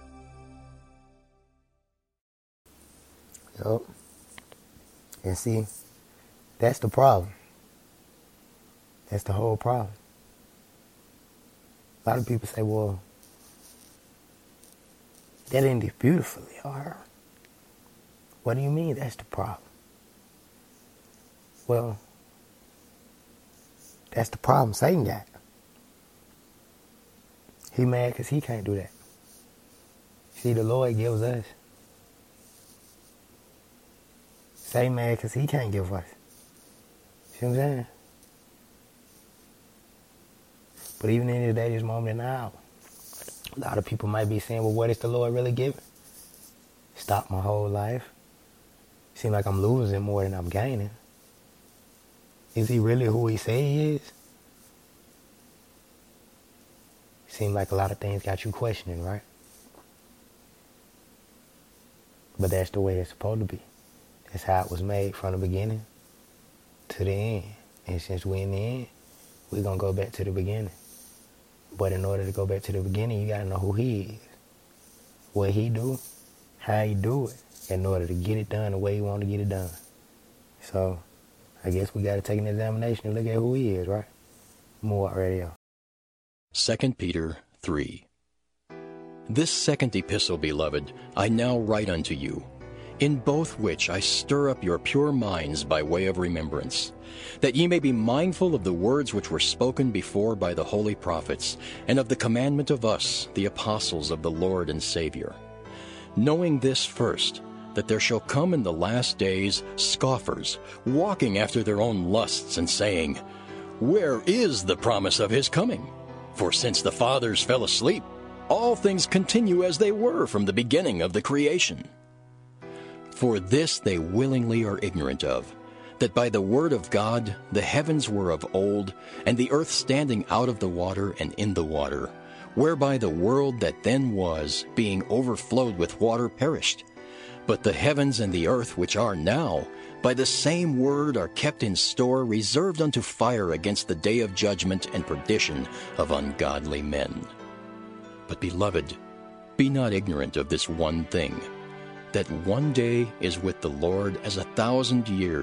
Yep. And see, that's the problem. That's the whole problem. A lot of people say, well, that ended beautifully, or what do you mean that's the problem? Well, that's the problem Satan got. He mad because he can't do that. See, the Lord gives us. Satan mad because he can't give us. See what I'm saying? But even in the day, this moment and hour, a lot of people might be saying, well, what is the Lord really giving? Stop my whole life. Seem like I'm losing more than I'm gaining. Is he really who he say he is? Seem like a lot of things got you questioning, right? But that's the way it's supposed to be. That's how it was made from the beginning to the end. And since we're in the end, we're going to go back to the beginning. But in order to go back to the beginning, you got to know who he is, what he do, how he do it, in order to get it done the way he want to get it done. So I guess we got to take an examination and look at who he is, right? More Radio. 2 Peter 3. This second epistle, beloved, I now write unto you, in both which I stir up your pure minds by way of remembrance, that ye may be mindful of the words which were spoken before by the holy prophets, and of the commandment of us, the apostles of the Lord and Savior. Knowing this first, that there shall come in the last days scoffers, walking after their own lusts, and saying, Where is the promise of his coming? For since the fathers fell asleep, all things continue as they were from the beginning of the creation. For this they willingly are ignorant of, that by the word of God the heavens were of old, and the earth standing out of the water and in the water, whereby the world that then was, being overflowed with water, perished. But the heavens and the earth which are now, by the same word are kept in store, reserved unto fire against the day of judgment and perdition of ungodly men. But, beloved, be not ignorant of this one thing, that one day is with the Lord as 1,000 years,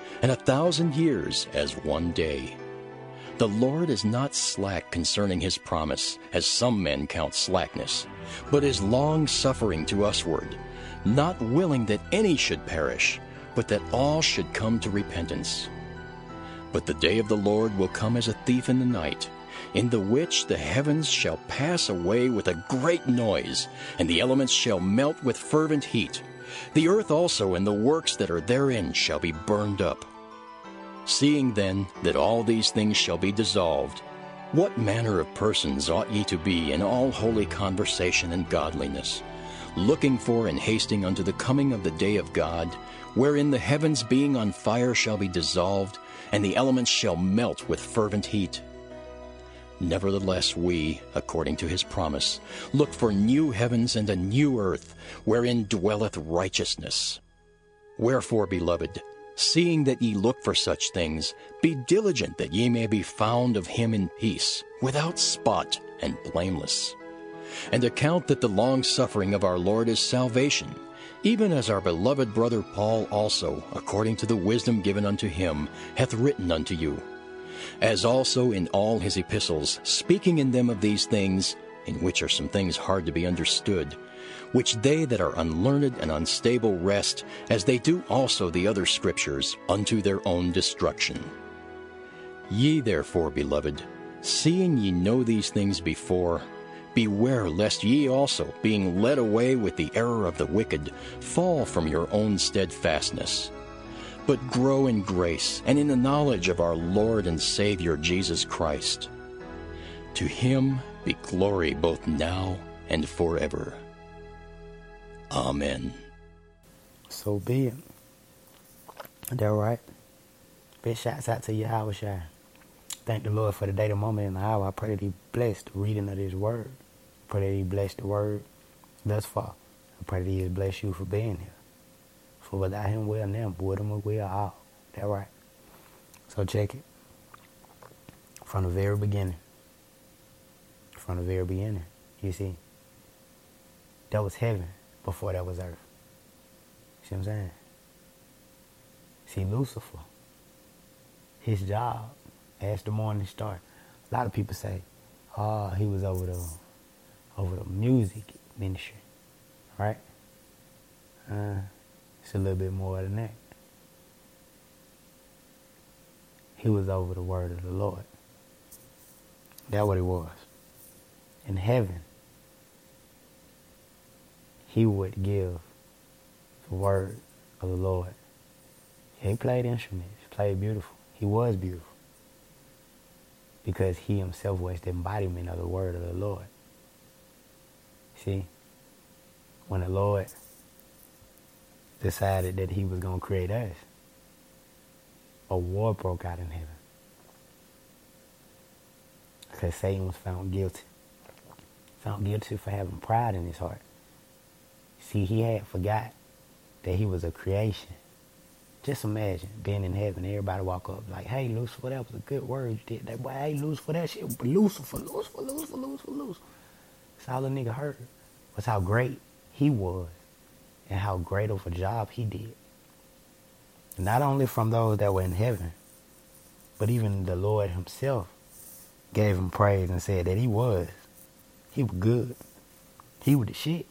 and 1,000 years as one day. The Lord is not slack concerning his promise, as some men count slackness, but is long-suffering to usward, not willing that any should perish, but that all should come to repentance. But the day of the Lord will come as a thief in the night, in the which the heavens shall pass away with a great noise, and the elements shall melt with fervent heat. The earth also and the works that are therein shall be burned up. Seeing then that all these things shall be dissolved, what manner of persons ought ye to be in all holy conversation and godliness, looking for and hasting unto the coming of the day of God, wherein the heavens being on fire shall be dissolved, and the elements shall melt with fervent heat? Nevertheless we, according to his promise, look for new heavens and a new earth, wherein dwelleth righteousness. Wherefore, beloved, seeing that ye look for such things, be diligent that ye may be found of him in peace, without spot and blameless. And account that the long-suffering of our Lord is salvation, even as our beloved brother Paul also, according to the wisdom given unto him, hath written unto you, as also in all his epistles, speaking in them of these things, in which are some things hard to be understood, which they that are unlearned and unstable wrest, as they do also the other scriptures, unto their own destruction. Ye therefore, beloved, seeing ye know these things before, beware lest ye also, being led away with the error of the wicked, fall from your own steadfastness. But grow in grace and in the knowledge of our Lord and Savior Jesus Christ. To him be glory both now and forever. Amen. So be it. That right? Big shouts out to Yahweh Shai. Thank the Lord for the day, the moment, and the hour. I pray that he blessed the reading of his word. I pray that he blessed the word thus far. I pray that he has blessed you for being here. For without him, we're them. With him, we are all. That right? So check it. From the very beginning. From the very beginning. You see? That was heaven before that was earth. See what I'm saying? See, Lucifer, his job as the morning star. A lot of people say, oh, he was over the music ministry, right? It's a little bit more than that. He was over the word of the Lord. That's what he was. In heaven, he would give the word of the Lord. He played instruments. He played beautiful. He was beautiful. Because he himself was the embodiment of the word of the Lord. See, when the Lord decided that he was going to create us, a war broke out in heaven. Because Satan was found guilty. Found guilty for having pride in his heart. See, he had forgot that he was a creation. Just imagine being in heaven, everybody walk up like, hey, Lucifer, that was a good word you did. That boy, hey, Lucifer, that shit, Lucifer. That's all the nigga heard was how great he was and how great of a job he did. Not only from those that were in heaven, but even the Lord himself gave him praise and said that he was good. He was the shit.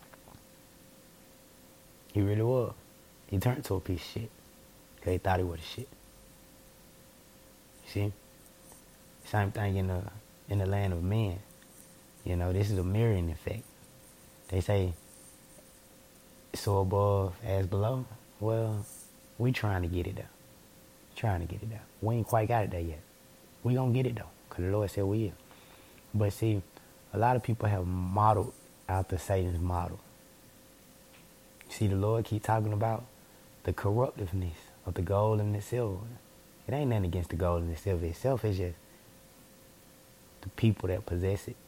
He really was. He turned to a piece of shit because he thought he was the shit. You see? Same thing in the land of men. You know, this is a mirroring effect. They say, so above as below. Well, we trying to get it there. We ain't quite got it there yet. We gonna get it though, because the Lord said we is. But see, a lot of people have modeled after Satan's model. See, the Lord keep talking about the corruptiveness of the gold and the silver. It ain't nothing against the gold and the silver itself. It's just the people that possess it.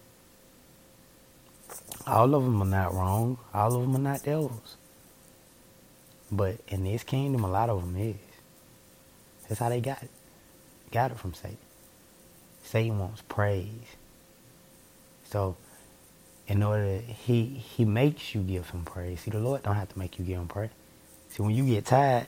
All of them are not wrong. All of them are not devils. But in this kingdom, a lot of them is. That's how they got it. Got it from Satan. Satan wants praise. So, in order, he makes you give him praise. See, the Lord don't have to make you give him praise. See, when you get tired,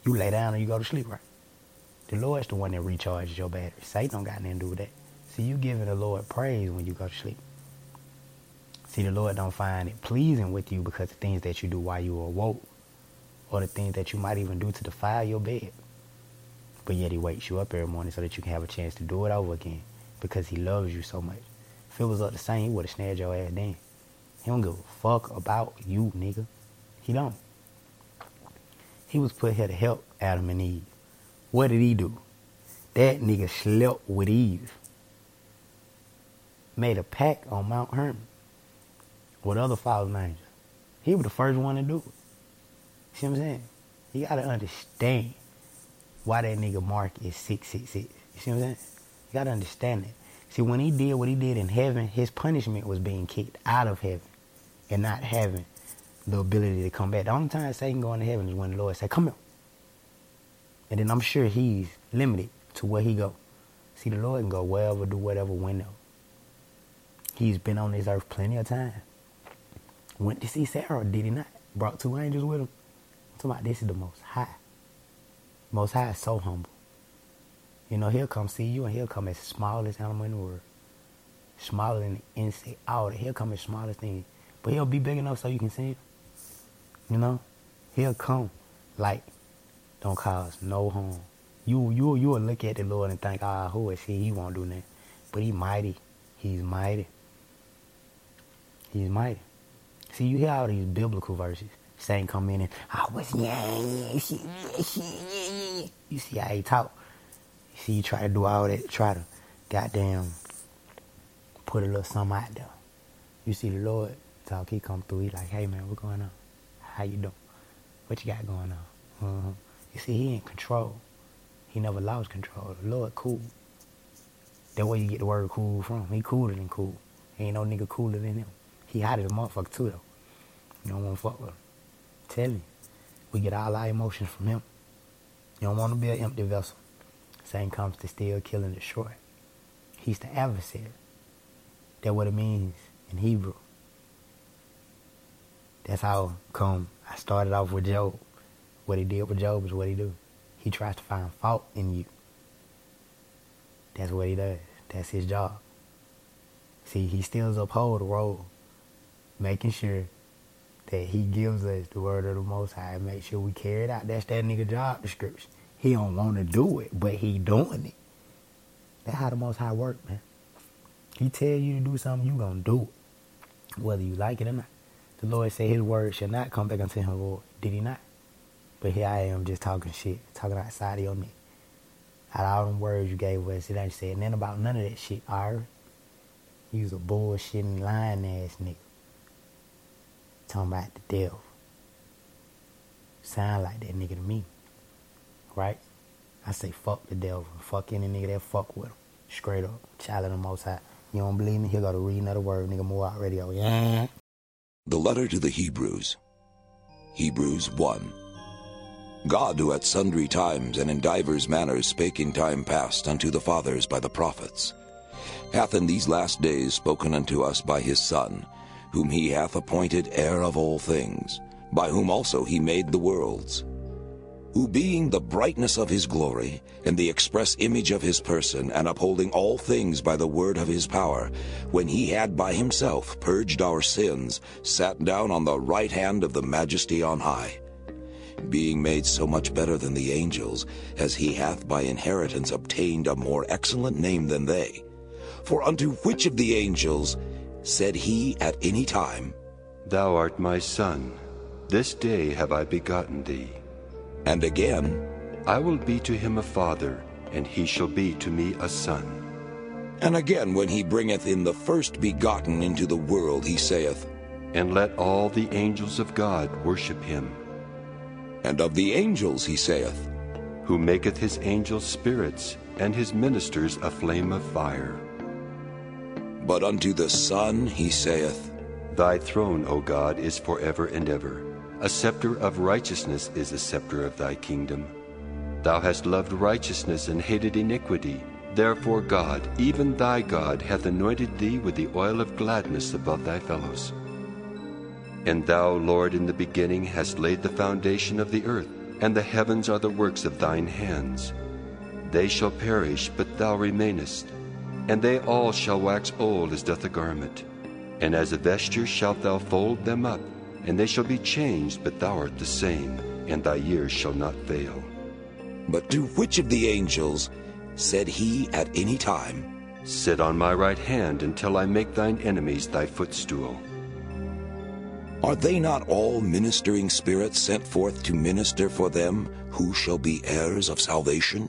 You lay down and you go to sleep, right? The Lord's the one that recharges your battery. Satan don't got nothing to do with that. See, you giving the Lord praise when you go to sleep. See, the Lord don't find it pleasing with you because of things that you do while you are awoke, or the things that you might even do to defile your bed. But yet he wakes you up every morning so that you can have a chance to do it over again because he loves you so much. If it was up the same, he would have snared your ass then. He don't give a fuck about you, nigga. He don't. He was put here to help Adam and Eve. What did he do? That nigga slept with Eve. Made a pact on Mount Hermon with other fallen angels. He was the first one to do it. See what I'm saying? You gotta understand why that nigga Mark is 666. You see what I'm saying? You gotta understand that. See, when he did what he did in heaven, his punishment was being kicked out of heaven and not having the ability to come back. The only time Satan going to heaven is when the Lord say, come here. And then I'm sure he's limited to where he go. See, the Lord can go wherever, do whatever, whenever. He's been on this earth plenty of time. Went to see Sarah, did he not? Brought 2 angels with him. I'm talking about this is the Most High. Most High is so humble. You know, he'll come see you and he'll come as the smallest animal in the world. Smaller than the insect. All that. He'll come as smallest thing. But he'll be big enough so you can see him. You know? He'll come like don't cause no harm. You will look at the Lord and think, who is he? He won't do nothing. But he's mighty. He's mighty. He's mighty. See, you hear all these biblical verses. Saying come in and, you see how he talk. You see, you try to do all that, try to goddamn put a little something out there. You see the Lord talk, he come through, he like, hey man, what's going on? How you doing? What you got going on? You see, he in control. He never lost control. The Lord cool. That's where you get the word cool from. He cooler than cool. Ain't no nigga cooler than him. He hot as a motherfucker too though. You don't want to fuck with him. Tell you, we get all our emotions from him. You don't want to be an empty vessel. Satan comes to steal, kill, and destroy. He's the adversary. That's what it means in Hebrew. That's how come I started off with Job. What he did with Job is what he do. He tries to find fault in you. That's what he does. That's his job. See, he still uphold the role, making sure that he gives us the word of the Most High and make sure we carry it out. That's that nigga job description. He don't want to do it, but he doing it. That's how the Most High work, man. He tell you to do something, you gonna do it, whether you like it or not. The Lord said his word shall not come back unto him void. Did he not? But here I am just talking shit, talking outside of your neck. Out of all them words you gave us, it ain't said nothing about none of that shit, alright? You was a bullshitting, lying ass nigga. Talking about the devil. Sound like that nigga to me. Right? I say fuck the devil. Fuck any nigga that fuck with him. Straight up. Child of the Most High. You don't believe me? Here go to read another word, nigga. More out radio. Yeah. The letter to the Hebrews. Hebrews 1. God, who at sundry times and in divers manners spake in time past unto the fathers by the prophets, hath in these last days spoken unto us by his Son, whom he hath appointed heir of all things, by whom also he made the worlds, who being the brightness of his glory, and the express image of his person, and upholding all things by the word of his power, when he had by himself purged our sins, sat down on the right hand of the majesty on high, being made so much better than the angels, as he hath by inheritance obtained a more excellent name than they. For unto which of the angels said he at any time, Thou art my son, this day have I begotten thee. And again, I will be to him a father, and he shall be to me a son. And again, when he bringeth in the first begotten into the world, he saith, And let all the angels of God worship him. And of the angels he saith, Who maketh his angels spirits, and his ministers a flame of fire. But unto the Son he saith, Thy throne, O God, is forever and ever. A scepter of righteousness is the scepter of thy kingdom. Thou hast loved righteousness and hated iniquity. Therefore God, even thy God, hath anointed thee with the oil of gladness above thy fellows. And thou, Lord, in the beginning hast laid the foundation of the earth, and the heavens are the works of thine hands. They shall perish, but thou remainest, and they all shall wax old as doth a garment. And as a vesture shalt thou fold them up, and they shall be changed, but thou art the same, and thy years shall not fail. But to which of the angels said he at any time, Sit on my right hand until I make thine enemies thy footstool? Are they not all ministering spirits sent forth to minister for them who shall be heirs of salvation?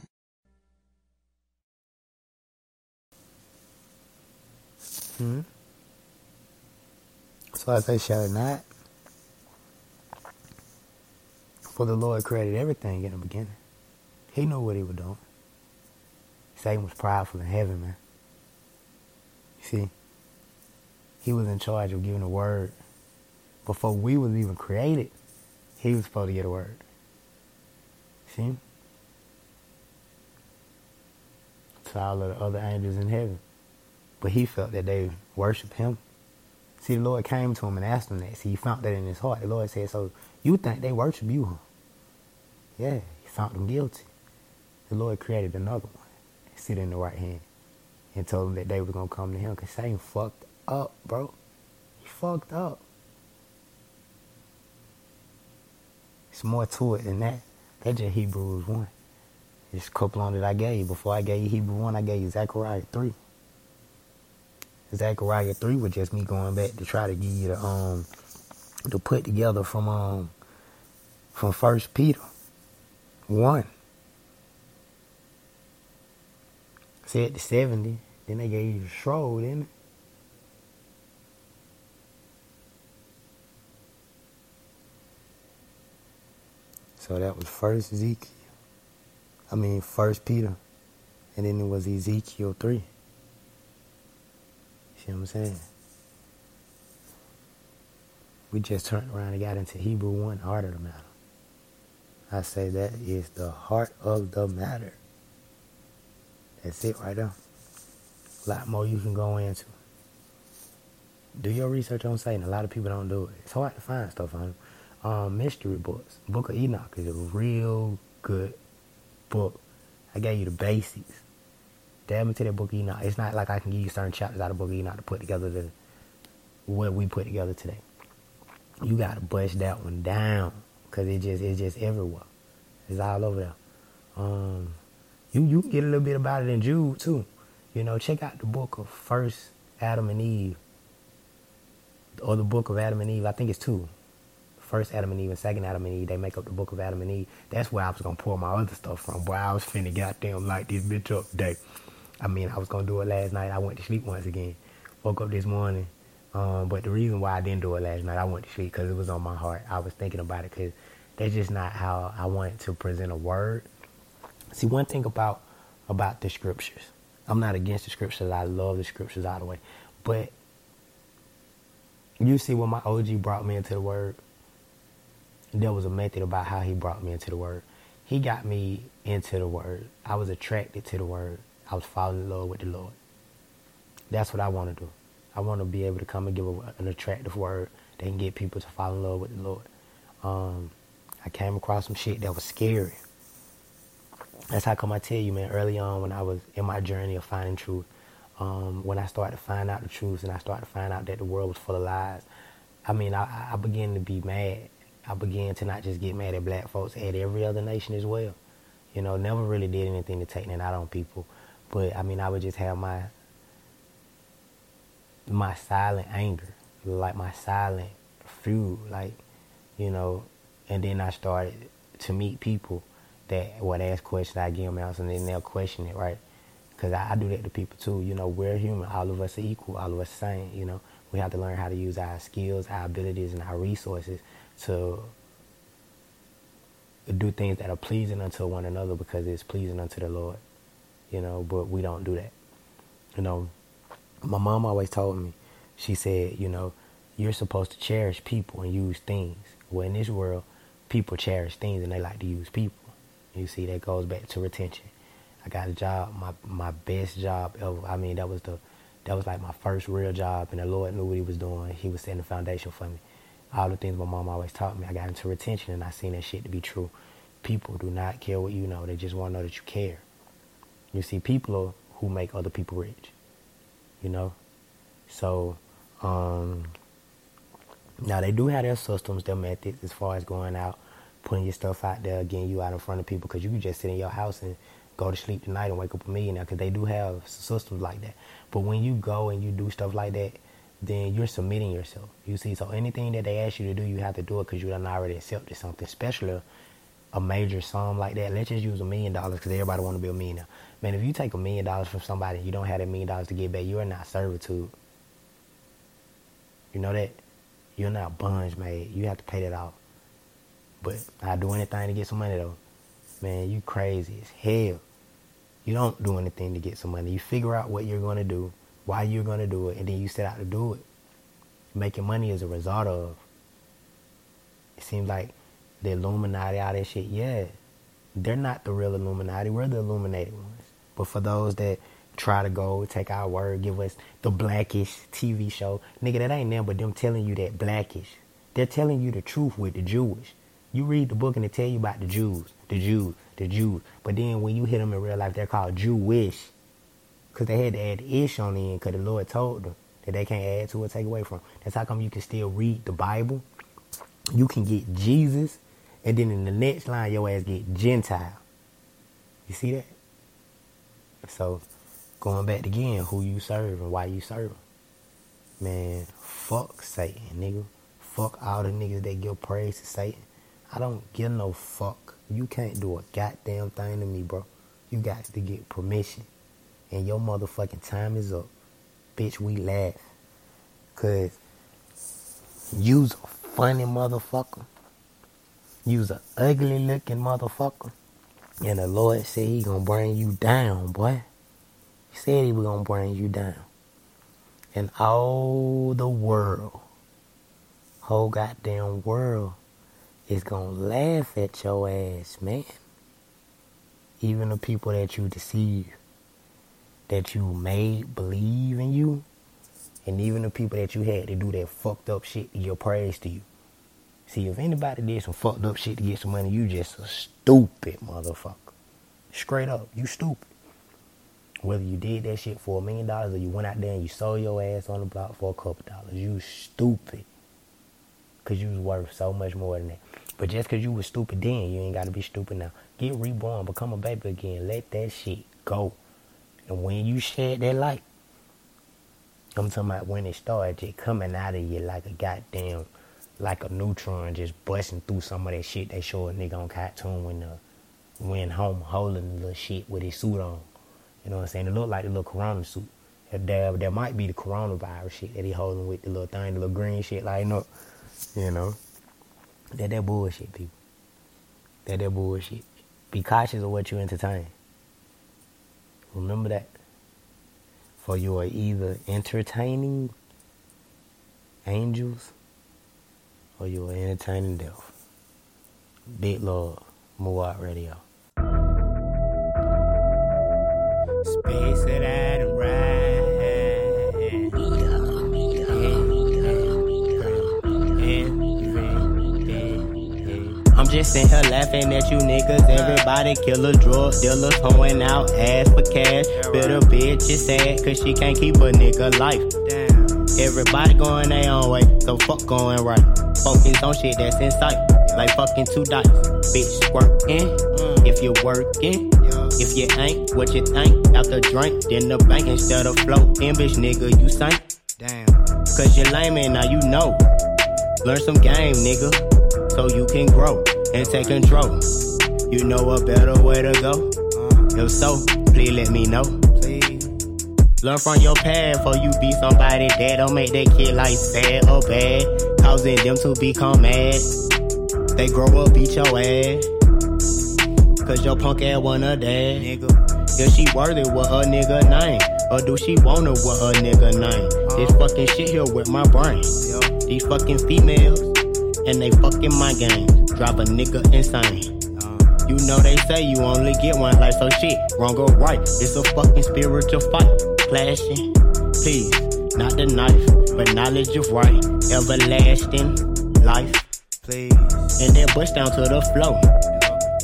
So I say, shall it not? For the Lord created everything in the beginning. He knew what he was doing. Satan was prideful in heaven, man. You see, he was in charge of giving the word. Before we was even created, he was supposed to get a word. See? To all of the other angels in heaven. But he felt that they worshiped him. See, the Lord came to him and asked him that. See, he found that in his heart. The Lord said, so you think they worship you, huh? Yeah, he found them guilty. The Lord created another one, sit in the right hand, and told them that they were going to come to him, because Satan fucked up, bro. He fucked up. It's more to it than that. That's just Hebrews 1. Just a couple on that I gave you. Before I gave you Hebrews 1, I gave you Zechariah 3. Zechariah 3 was just me going back to try to give you the put together from 1 Peter 1. Said the 70, then they gave you the scroll, didn't it? So that was 1 Peter, and then it was Ezekiel 3. See what I'm saying? We just turned around and got into Hebrew 1, heart of the matter. I say that is the heart of the matter. That's it right there. A lot more you can go into. Do your research on Satan. A lot of people don't do it. It's hard to find stuff on him. Mystery books. Book of Enoch is a real good book. I gave you the basics. Damn into that Book of Enoch. It's not like I can give you certain chapters out of Book of Enoch to put together what we put together today. You got to bust that one down, because it's just everywhere. It's all over there. You can get a little bit about it in Jude too. You know, check out the book of First Adam and Eve, or the book of Adam and Eve. I think it's 2. First Adam and Eve and second Adam and Eve. They make up the book of Adam and Eve. That's where I was gonna pour my other stuff from. Boy, I was finna goddamn light this bitch up today. I mean, I was gonna do it last night. I went to sleep once again. Woke up this morning. But the reason why I didn't do it last night, I went to sleep because it was on my heart. I was thinking about it, because that's just not how I wanted to present a word. See, one thing about the scriptures, I'm not against the scriptures. I love the scriptures all the way. But you see, when my OG brought me into the word, there was a method about how he brought me into the word. He got me into the word. I was attracted to the word. I was falling in love with the Lord. That's what I want to do. I want to be able to come and give an attractive word that can get people to fall in love with the Lord. I came across some shit that was scary. That's how come I tell you, man, early on when I was in my journey of finding truth, when I started to find out the truth and I started to find out that the world was full of lies, I mean, I began to be mad. I began to not just get mad at black folks, at every other nation as well. You know, never really did anything to take that out on people. But, I mean, I would just have my silent anger, like my silent feud, like, you know, and then I started to meet people that would ask questions, I give them answers, and then they'll question it, right? Because I do that to people too. You know, we're human. All of us are equal. All of us are same, you know. We have to learn how to use our skills, our abilities, and our resources to do things that are pleasing unto one another, because it's pleasing unto the Lord, you know, but we don't do that. You know, my mom always told me, she said, you know, you're supposed to cherish people and use things. Well, in this world, people cherish things and they like to use people. You see, that goes back to retention. I got a job, my best job ever. I mean, that was like my first real job, and the Lord knew what he was doing. He was setting the foundation for me. All the things my mom always taught me, I got into retention, and I seen that shit to be true. people do not care what you know. They just want to know that you care. You see, people are who make other people rich, you know? So, now they do have their systems, their methods as far as going out, putting your stuff out there, getting you out in front of people, because you can just sit in your house and go to sleep tonight and wake up a millionaire, because they do have systems like that. But when you go and you do stuff like that, then you're submitting yourself. You see, so anything that they ask you to do, you have to do it because you done already accepted something, especially a major sum like that. Let's just use $1 million because everybody want to be a millionaire. Man, if you take $1 million from somebody and you don't have that $1 million to get back, you are not servitude. You know that? You're not bunge made. You have to pay that off. But I do anything to get some money though. Man, you crazy as hell. You don't do anything to get some money. You figure out what you're going to do, why you're going to do it, and then you set out to do it. Making money is a result of. It seems like the Illuminati, all that shit, yeah. They're not the real Illuminati. We're the illuminated ones. But for those that try to go, take our word, give us the Blackish TV show, nigga, that ain't them but them telling you that Blackish. They're telling you the truth with the Jewish. You read the book and they tell you about the Jews. But then when you hit them in real life, they're called Jewish. Because they had to add the ish on the end because the Lord told them that they can't add to or take away from. That's how come you can still read the Bible. You can get Jesus. And then in the next line, your ass get Gentile. You see that? So, going back again, who you serve and why you serve them. Man, fuck Satan, nigga. Fuck all the niggas that give praise to Satan. I don't give no fuck. You can't do a goddamn thing to me, bro. You got to get permission. And your motherfucking time is up. Bitch, we laugh. Cause you's a funny motherfucker. You's a ugly looking motherfucker. And the Lord said he gonna bring you down, boy. He said he was gonna bring you down. And all the world, whole goddamn world, is gonna laugh at your ass, man. Even the people that you deceive, that you made believe in you, and even the people that you had to do that fucked up shit to give praise to you. See, if anybody did some fucked up shit to get some money, you just a stupid motherfucker. Straight up, you stupid. Whether you did that shit for $1 million or you went out there and you sold your ass on the block for a couple dollars, you stupid. Because you was worth so much more than that. But just because you was stupid then, you ain't got to be stupid now. Get reborn, become a baby again. Let that shit go. And when you shed that light, I'm talking about when it started just coming out of you like a goddamn, like a neutron just busting through some of that shit they show a nigga on cartoon when home holding the little shit with his suit on. You know what I'm saying? It look like the little corona suit. There might be the coronavirus shit that he holding with the little thing, the little green shit lighting up. You know? That bullshit, people. That bullshit. Be cautious of what you entertain. Remember that. For you are either entertaining angels or you are entertaining death. Big love. Muad Radio. Space it out and ride. I'm just sitting here laughing at you niggas. Everybody killer, drug dealers, hoeing out ass for cash. Bitter bitch is sad cause she can't keep a nigga life. Everybody going their own way, so fuck going right. Focus on shit that's in sight, like fucking 2 dice. Bitch squirtin', if you're working. If you ain't, what you think? Out the drink, then the bank instead of floating. Bitch nigga, you sank. Damn. Cause you're lame and now you know. Learn some game, nigga, so you can grow and take control. You know a better way to go? If so, please let me know. Learn from your past before you be somebody that don't make that kid life sad or bad, causing them to become mad. They grow up, beat your ass, cause your punk ass wanna dad. Nigga, if she worthy, what a nigga name? Or do she wanna what a nigga name? This fucking shit here with my brain. These fucking females, and they fucking my game. Drive a nigga insane. You know they say you only get one life, so shit, wrong or right, it's a fucking spiritual fight. Clashing, please, not the knife, but knowledge of right, everlasting life, please. And then bust down to the flow.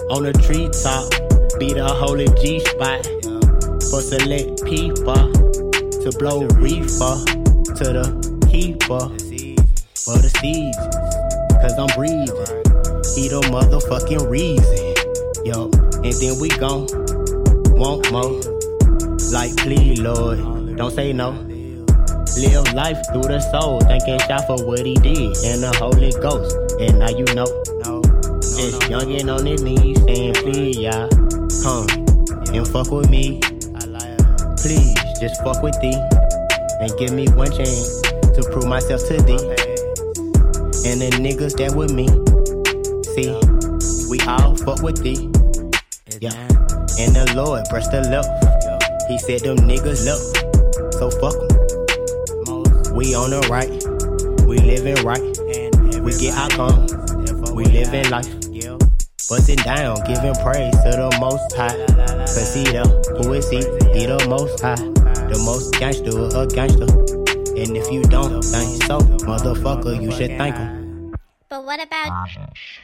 On the treetop, be the holy G-spot. For select people to blow reefer to the keeper. For the seeds, cause I'm breathing. He the motherfucking reason. Yo, and then we gon' want more. Like please, Lord, don't say no. Live life through the soul, thanking God for what he did. And the Holy Ghost, and now you know. Just youngin' on his knees, saying please, y'all, come and fuck with me. Please, just fuck with thee. And give me one chance to prove myself to thee. And the niggas that with me, see, we all fuck with thee. Yeah, and the Lord pressed the left. He said them niggas left, so fuck them. We on the right, we living right. We get outcome, we living life. Bustin' down, giving praise to the Most High. Cause he the, who is he? He the Most High. The most gangster, a gangster. And if you don't think so, motherfucker, you should thank him. But what about